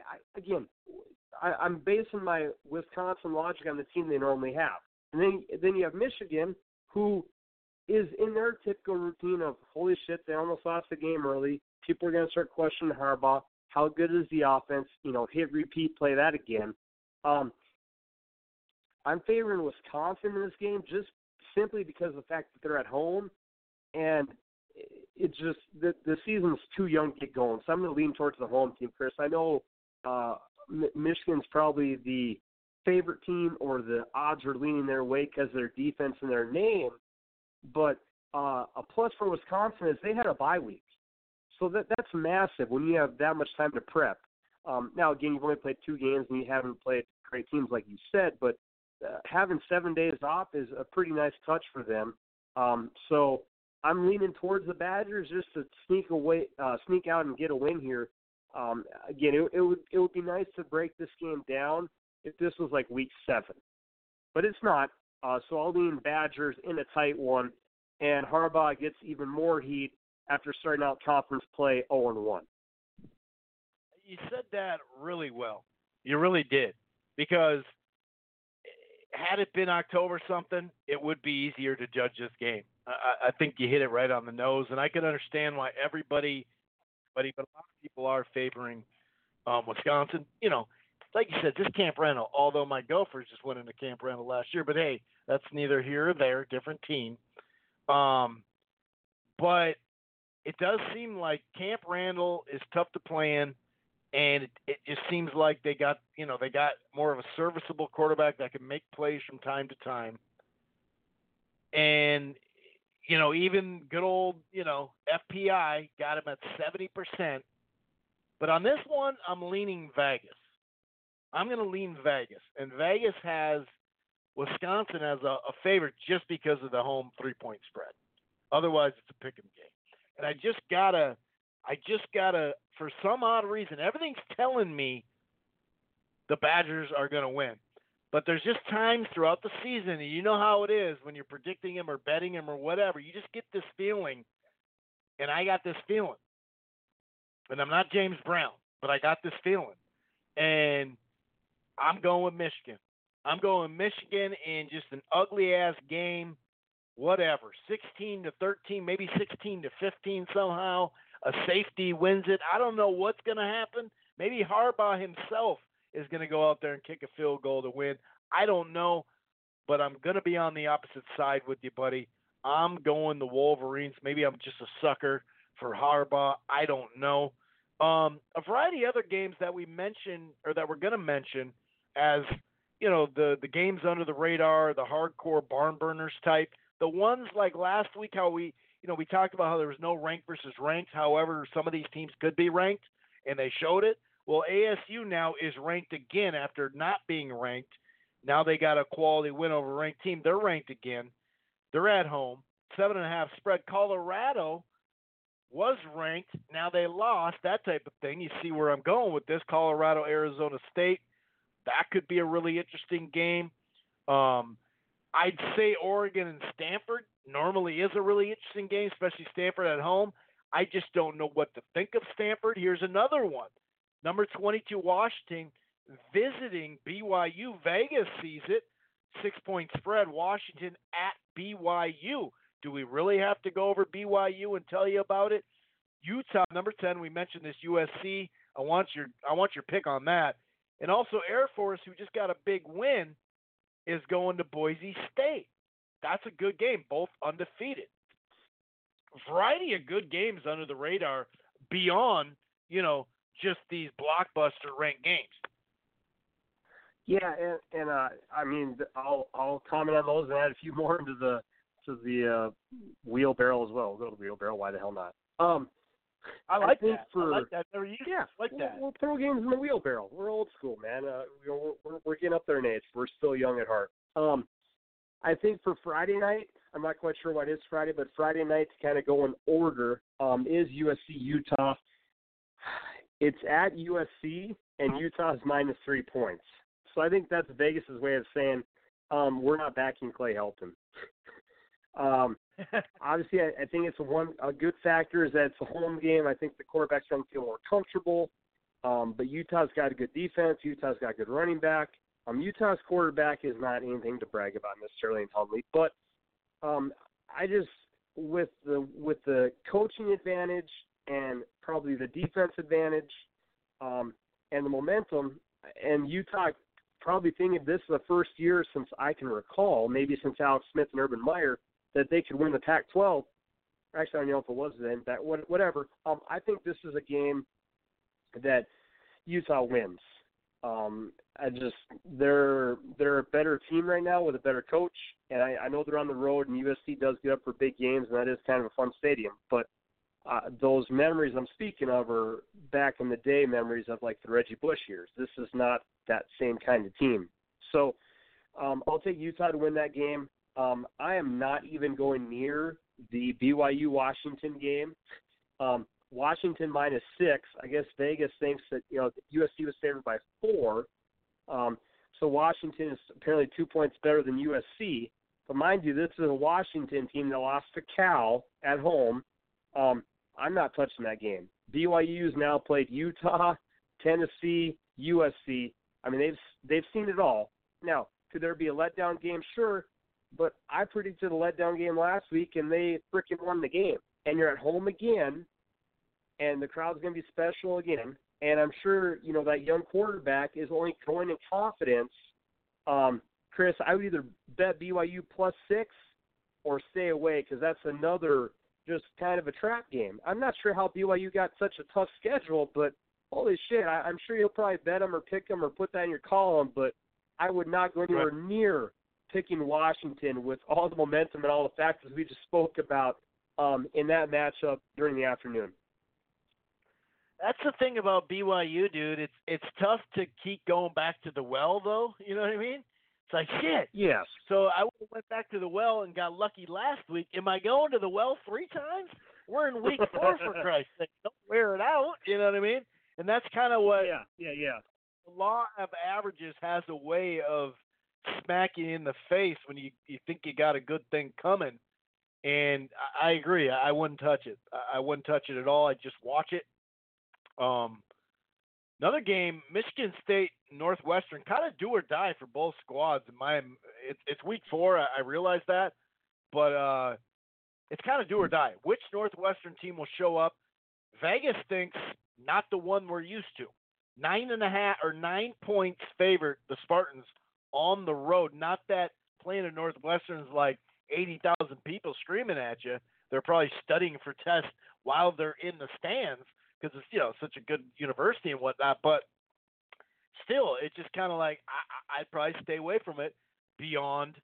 I'm basing my Wisconsin logic on the team they normally have. And then you have Michigan, who is in their typical routine of, holy shit, they almost lost the game early. People are going to start questioning Harbaugh. How good is the offense? Hit, repeat, play that again. I'm favoring Wisconsin in this game just simply because of the fact that they're at home. And it's just the season's too young to get going. So I'm going to lean towards the home team, Chris. I know Michigan's probably the favorite team, or the odds are leaning their way because of their defense and their name. But a plus for Wisconsin is they had a bye week. So that's massive when you have that much time to prep. Now, again, you've only played 2 games and you haven't played great teams like you said, but having 7 days off is a pretty nice touch for them. So I'm leaning towards the Badgers just to sneak out and get a win here. Again, it would be nice to break this game down if this was like week 7, but it's not. So I'll lean Badgers in a tight one, and Harbaugh gets even more heat after starting out conference play 0-1.
You said that really well. You really did, because had it been October something, it would be easier to judge this game. I think you hit it right on the nose, and I can understand why everybody, but a lot of people are favoring Wisconsin. Like you said, this Camp Randall, although my Gophers just went into Camp Randall last year, but hey, that's neither here or there, different team. But it does seem like Camp Randall is tough to play in, and it just seems like they got more of a serviceable quarterback that can make plays from time to time. And, even good old, FPI got him at 70%. But on this one, I'm leaning Vegas. I'm going to lean Vegas. And Vegas has Wisconsin as a favorite just because of the home 3-point spread. Otherwise, it's a pick 'em game. And I just gotta, for some odd reason, everything's telling me the Badgers are going to win. But there's just times throughout the season, and you know how it is when you're predicting them or betting them or whatever, you just get this feeling, and I got this feeling. And I'm not James Brown, but I got this feeling. And I'm going with Michigan. I'm going Michigan in just an ugly-ass game, whatever, 16-13, maybe 16-15 somehow. A safety wins it. I don't know what's going to happen. Maybe Harbaugh himself is going to go out there and kick a field goal to win. I don't know, but I'm going to be on the opposite side with you, buddy. I'm going the Wolverines. Maybe I'm just a sucker for Harbaugh. I don't know. A variety of other games that we mentioned, or that we're going to mention, as the games under the radar, the hardcore barn burners type, the ones like last week, how we talked about how there was no ranked versus ranked. However, some of these teams could be ranked, and they showed it. Well, ASU now is ranked again after not being ranked. Now they got a quality win over a ranked team. They're ranked again. They're at home. 7.5 spread. Colorado was ranked. Now they lost. That type of thing. You see where I'm going with this. Colorado, Arizona State. That could be a really interesting game. I'd say Oregon and Stanford normally is a really interesting game, especially Stanford at home. I just don't know what to think of Stanford. Here's another one. Number 22, Washington, visiting BYU. Vegas sees it. 6-point spread. Washington at BYU. Do we really have to go over BYU and tell you about it? Utah, number 10. We mentioned this USC. I want your pick on that. And also Air Force, who just got a big win, is going to Boise State. That's a good game. Both undefeated. Variety of good games under the radar beyond, just these blockbuster ranked games.
Yeah, and I mean, I'll comment on those and add a few more into the wheelbarrow as well. We'll go to the wheelbarrow. Why the hell not?
I like that.
I
like that. Never used
yeah,
like that.
We'll throw games in the wheelbarrow. We're old school, man. We're getting up there in age. We're still young at heart. I think for Friday night, I'm not quite sure what is Friday, but Friday night to kind of go in order is USC Utah. It's at USC, and Utah's -3 points. So I think that's Vegas' way of saying we're not backing Clay Helton. Obviously, I think it's a good factor is that it's a home game. I think the quarterback's going to feel more comfortable. But Utah's got a good defense. Utah's got a good running back. Utah's quarterback is not anything to brag about necessarily in Hundley. But I just with the coaching advantage and probably the defense advantage and the momentum, and Utah probably thinking this is the first year since I can recall, maybe since Alex Smith and Urban Meyer, that they could win the Pac-12. Actually, I don't know if it was then. Whatever. I think this is a game that Utah wins. They're a better team right now with a better coach, and I know they're on the road, and USC does get up for big games, and that is kind of a fun stadium. But those memories I'm speaking of are back in the day memories of like the Reggie Bush years. This is not that same kind of team. So I'll take Utah to win that game. I am not even going near the BYU-Washington game. Washington -6. I guess Vegas thinks that USC was favored by 4. So Washington is apparently 2 points better than USC. But mind you, this is a Washington team that lost to Cal at home. I'm not touching that game. BYU's now played Utah, Tennessee, USC. I mean, they've seen it all. Now, could there be a letdown game? Sure. But I predicted a letdown game last week, and they freaking won the game. And you're at home again, and the crowd's going to be special again. And I'm sure, that young quarterback is only growing in confidence. Chris, I would either bet BYU +6 or stay away because that's another just kind of a trap game. I'm not sure how BYU got such a tough schedule, but holy shit, I'm sure you'll probably bet them or pick them or put that in your column, but I would not go anywhere near picking Washington with all the momentum and all the factors we just spoke about in that matchup during the afternoon.
That's the thing about BYU, dude. It's tough to keep going back to the well, though. You know what I mean? It's like, shit.
Yes.
So I went back to the well and got lucky last week. Am I going to the well 3 times? We're in week 4, for Christ's sake. Don't wear it out. You know what I mean? And that's kind of what
Yeah.
The law of averages has a way of smacking you in the face when you think you got a good thing coming. And I agree. I wouldn't touch it. I wouldn't touch it at all. I'd just watch it. Another game, Michigan State, Northwestern, kind of do or die for both squads. It's week 4. I realize that, but it's kind of do or die. Which Northwestern team will show up? Vegas thinks not the one we're used to. 9.5 or 9 points favored the Spartans on the road. Not that playing at Northwestern's like 80,000 people screaming at you. They're probably studying for tests while they're in the stands because it's such a good university and whatnot. But still, it's just kind of like I'd probably stay away from it beyond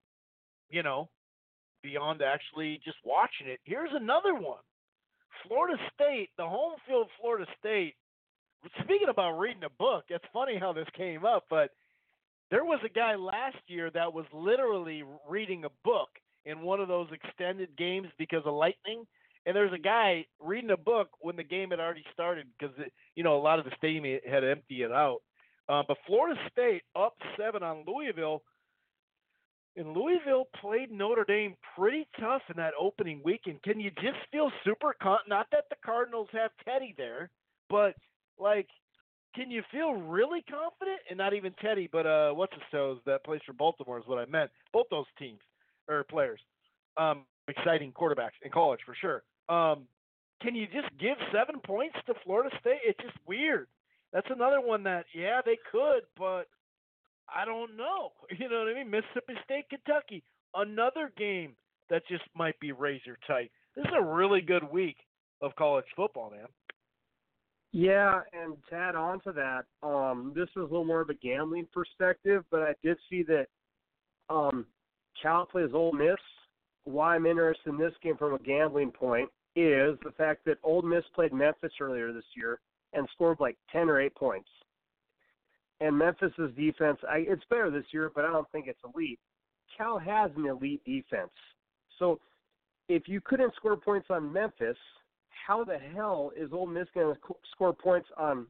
actually just watching it. Here's another one. Florida State, the home field Florida State. Speaking about reading a book, it's funny how this came up, but there was a guy last year that was literally reading a book in one of those extended games because of lightning. And there's a guy reading a book when the game had already started because, a lot of the stadium had emptied it out. But Florida State up 7 on Louisville. And Louisville played Notre Dame pretty tough in that opening weekend. Can you just feel super not that the Cardinals have Teddy there, but, can you feel really confident? And not even Teddy, but what's-his-toes that plays for Baltimore is what I meant. Both those teams, or players. Exciting quarterbacks in college for sure. Can you just give 7 points to Florida State? It's just weird. That's another one that, they could, but I don't know. You know what I mean? Mississippi State, Kentucky, another game that just might be razor tight. This is a really good week of college football, man.
Yeah, and to add on to that, this was a little more of a gambling perspective, but I did see that Cal plays Ole Miss. Why I'm interested in this game from a gambling point is the fact that Ole Miss played Memphis earlier this year and scored like 10 or 8 points. And Memphis's defense, it's better this year, but I don't think it's elite. Cal has an elite defense. So if you couldn't score points on Memphis, how the hell is Ole Miss going to score points on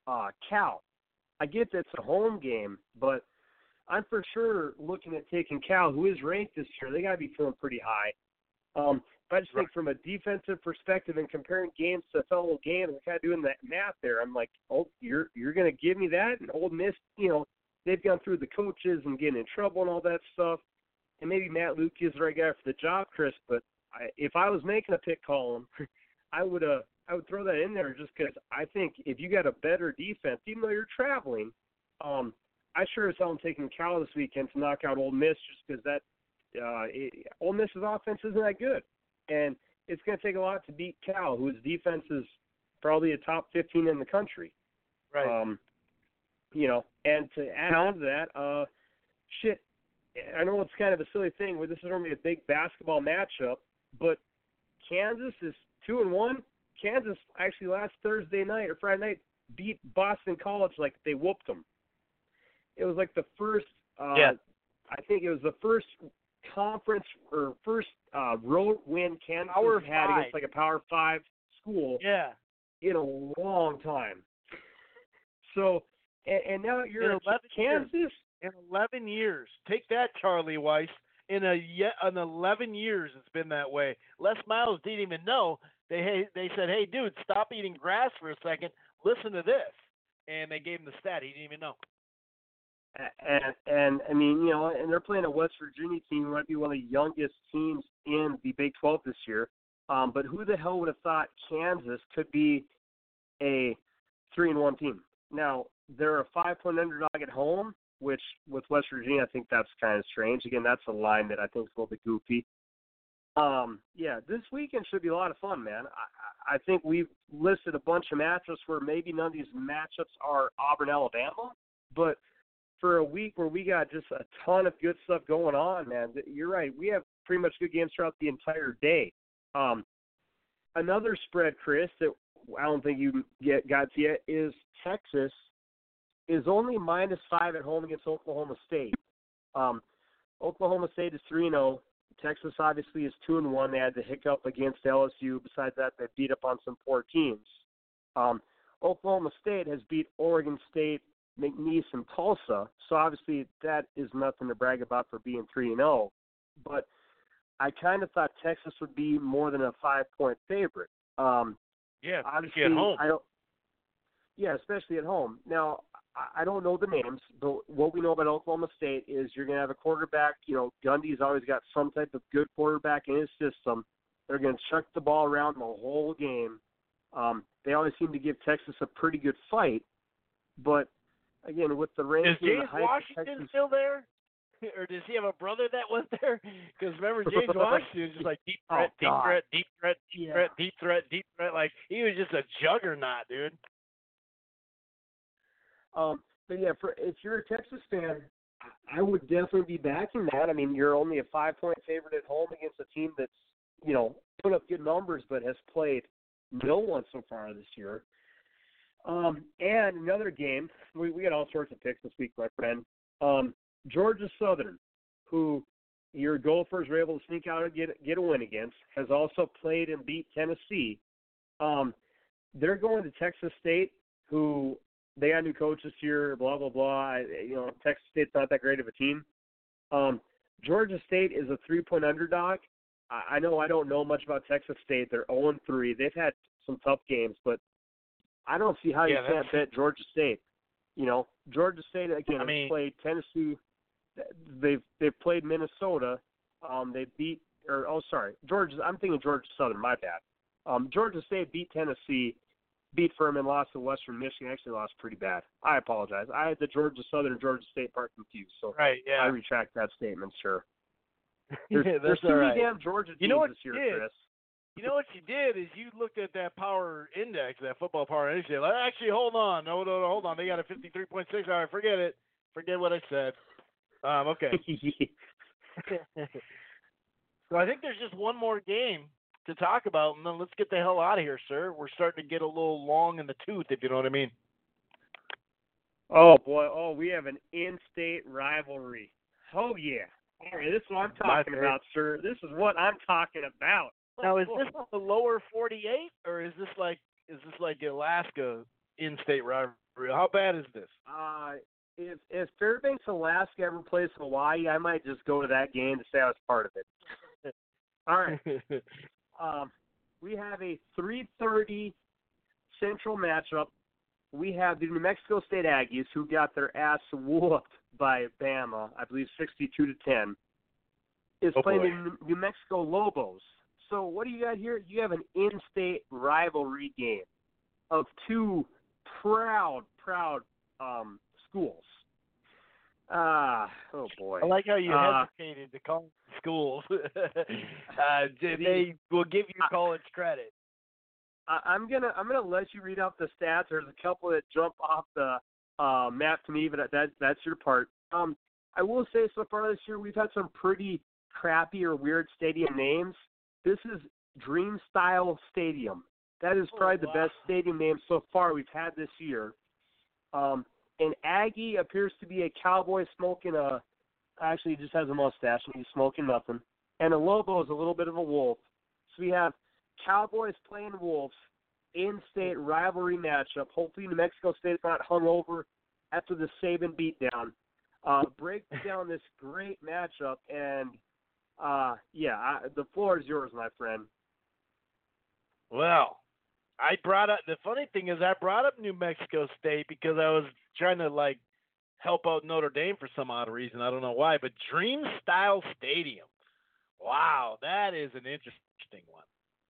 Cal. I get that's a home game, but I'm for sure looking at taking Cal, who is ranked this year. They got to be feeling pretty high. But I just think from a defensive perspective and comparing games to fellow games, I'm kind of doing that math there. I'm like, oh, you're going to give me that? And Ole Miss, they've gone through the coaches and getting in trouble and all that stuff. And maybe Matt Luke is the right guy for the job, Chris. But if I was making a pick column, I would throw that in there just because I think if you got a better defense, even though you're traveling, I sure as hell am taking Cal this weekend to knock out Ole Miss just because Ole Miss's offense isn't that good. And it's going to take a lot to beat Cal, whose defense is probably a top 15 in the country.
Right.
And to add on to that, I know it's kind of a silly thing where this is normally a big basketball matchup, but Kansas is 2-1. Kansas actually last Thursday night or Friday night beat Boston College like they whooped them. It was like the first, I think it was the first conference or first road win Kansas had against like a Power 5 school in a long time. So, and now you're in Kansas.
In 11 years. Take that, Charlie Weiss. In 11 years, it's been that way. Les Miles didn't even know. They said, hey, dude, stop eating grass for a second. Listen to this. And they gave him the stat. He didn't even know.
And I mean, and they're playing a West Virginia team who might be one of the youngest teams in the Big 12 this year. But who the hell would have thought Kansas could be a 3-1 team? Now, they're a 5-point underdog at home, which with West Virginia, I think that's kind of strange. Again, that's a line that I think is a little bit goofy. This weekend should be a lot of fun, man. I think we've listed a bunch of matchups where maybe none of these matchups are Auburn, Alabama, but for a week where we got just a ton of good stuff going on, man, you're right. We have pretty much good games throughout the entire day. Another spread, Chris, that I don't think you got to yet is Texas is only -5 at home against Oklahoma State. Oklahoma State is 3-0. Texas obviously is 2-1. They had the hiccup against LSU. Besides that, they beat up on some poor teams. Oklahoma State has beat Oregon State, McNeese, and Tulsa. So obviously that is nothing to brag about for being 3-0. But I kind of thought Texas would be more than a 5-point favorite.
Obviously at home.
Especially at home. Now, I don't know the names, but what we know about Oklahoma State is you're going to have a quarterback. Gundy's always got some type of good quarterback in his system. They're going to chuck the ball around the whole game. They always seem to give Texas a pretty good fight. But, again, with the range
is James Washington still there? Or does he have a brother that was there? Because remember, James Washington was just like deep threat, deep threat, deep threat, deep threat, deep threat, deep threat. Like, he was just a juggernaut, dude.
But if you're a Texas fan, I would definitely be backing that. I mean, you're only a 5-point favorite at home against a team that's, put up good numbers but has played no one so far this year. And another game, we got all sorts of picks this week, my friend. Georgia Southern, who your Gophers were able to sneak out and get a win against, has also played and beat Tennessee. They're going to Texas State, who they got new coach this year, blah, blah, blah. Texas State's not that great of a team. Georgia State is a 3-point underdog. I know I don't know much about Texas State. They're 0-3. They've had some tough games, but I don't see how you can't bet Georgia State. Georgia State, again, has played Tennessee. They've played Minnesota. They beat – I'm thinking Georgia Southern, my bad. Georgia State beat Tennessee, beat Furman, lost to Western Michigan. Actually lost pretty bad. I apologize. I had the Georgia Southern and Georgia State part confused. So I retract that statement, sure. There's too many damn Georgia teams this year, Chris.
You know what you did is you looked at that power index, that football power index. Like, actually, hold on. No, hold on. They got a 53.6. All right, forget it. Forget what I said. Okay. So I think there's just one more game to talk about, and then let's get the hell out of here, sir. We're starting to get a little long in the tooth, if you know what I mean.
Oh, boy. Oh, we have an in-state rivalry. Oh, yeah. All right, this is what I'm talking about, sir. This is what I'm talking about.
Now, is this the lower 48, or is this like Alaska in-state rivalry? real? How bad is this?
If Fairbanks, Alaska ever plays Hawaii, I might just go to that game to say I was part of it. All right. We have a 3:30 Central matchup. We have the New Mexico State Aggies, who got their ass whooped by Bama, I believe 62-10, is playing the New Mexico Lobos. So what do you got here? You have an in-state rivalry game of two proud schools. Oh boy!
I like how you hesitated to call them schools. They will give you college credit.
I'm gonna let you read out the stats. There's a couple that jump off the map to me, but that's your part. I will say so far this year we've had some pretty crappy or weird stadium names. This is Dream Style Stadium. That is probably the best stadium name so far we've had this year. And Aggie appears to be a cowboy smoking actually he just has a mustache and he's smoking nothing. And a Lobo is a little bit of a wolf. So we have Cowboys playing Wolves, in-state rivalry matchup. Hopefully New Mexico State's not hung over after the Saban beatdown. Break down this great matchup, and the floor is yours, my friend.
Well, the funny thing is I brought up New Mexico State because I was trying to help out Notre Dame for some odd reason. I don't know why, but Dream Style Stadium. Wow, that is an interesting one.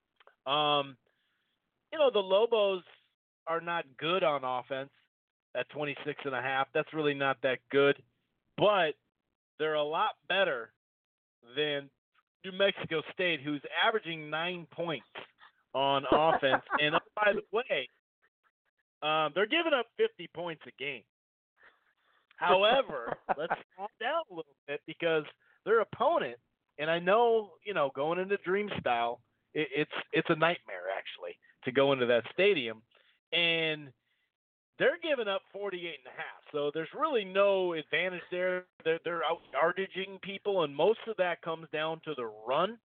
The Lobos are not good on offense at 26.5. That's really not that good, but they're a lot better than New Mexico State, who's averaging 9 points on offense. And by the way, they're giving up 50 points a game. However, let's calm down a little bit because their opponent, and I know, going into Dream Style, it's a nightmare actually to go into that stadium, and they're giving up 48.5. So there's really no advantage there. They're out yardaging people, and most of that comes down to the run.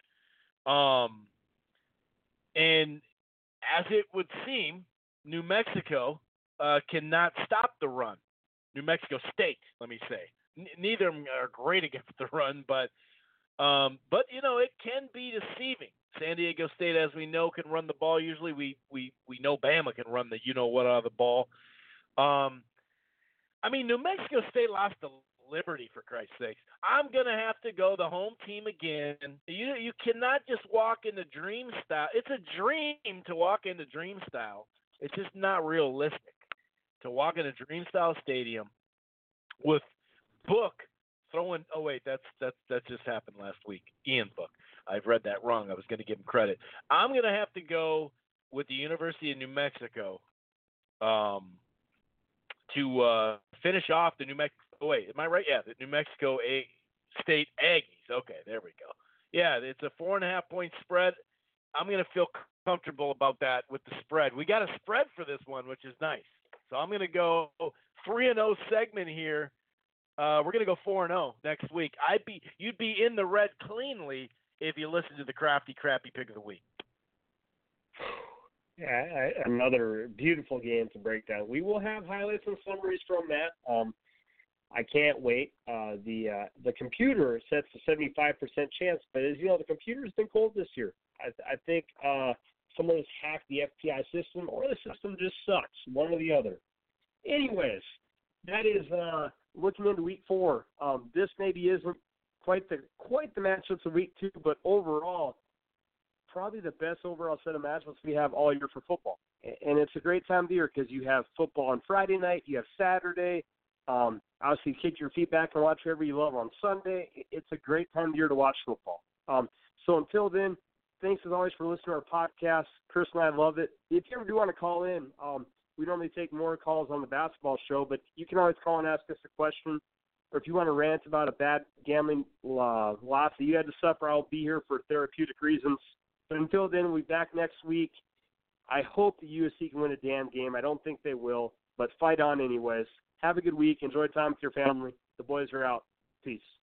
And as it would seem, New Mexico cannot stop the run. New Mexico State, let me say. Neither of them are great against the run, but it can be deceiving. San Diego State, as we know, can run the ball. Usually we know Bama can run the what out of the ball. New Mexico State lost to Liberty, for Christ's sakes. I'm going to have to go the home team again. You cannot just walk into Dream Style. It's a dream to walk into Dream Style. It's just not realistic to walk into Dream Style Stadium with Book throwing. Oh wait, that just happened last week. Ian Book. I've read that wrong. I was going to give him credit. I'm going to have to go with the University of New Mexico to finish off the New Mexico. Wait, am I right? Yeah, the New Mexico State Aggies. Okay, there we go. Yeah, it's a 4.5 point spread. I'm going to feel comfortable about that with the spread. We got a spread for this one, which is nice. So I'm going to go 3-0 segment here. We're going to go 4-0 next week. You'd be in the red cleanly if you listen to the Crafty Crappy Pick of the Week.
Yeah, another beautiful game to break down. We will have highlights and summaries from that. I can't wait. The computer sets a 75% chance, but as you know, the computer's been cold this year. I think someone has hacked the FPI system, or the system just sucks, one or the other. Anyways, that is looking into Week 4. This maybe isn't quite the matchups of Week 2, but overall, probably the best overall set of matchups we have all year for football. And it's a great time of the year because you have football on Friday night, you have Saturday. Obviously, kick your feet back and watch whatever you love on Sunday. It's a great time of year to watch football. So until then, thanks as always for listening to our podcast. Chris and I love it. If you ever do want to call in, we normally take more calls on the basketball show, but you can always call and ask us a question. Or if you want to rant about a bad gambling loss that you had to suffer, I'll be here for therapeutic reasons. But until then, we'll be back next week. I hope the USC can win a damn game. I don't think they will, but fight on anyways. Have a good week. Enjoy time with your family. The boys are out. Peace.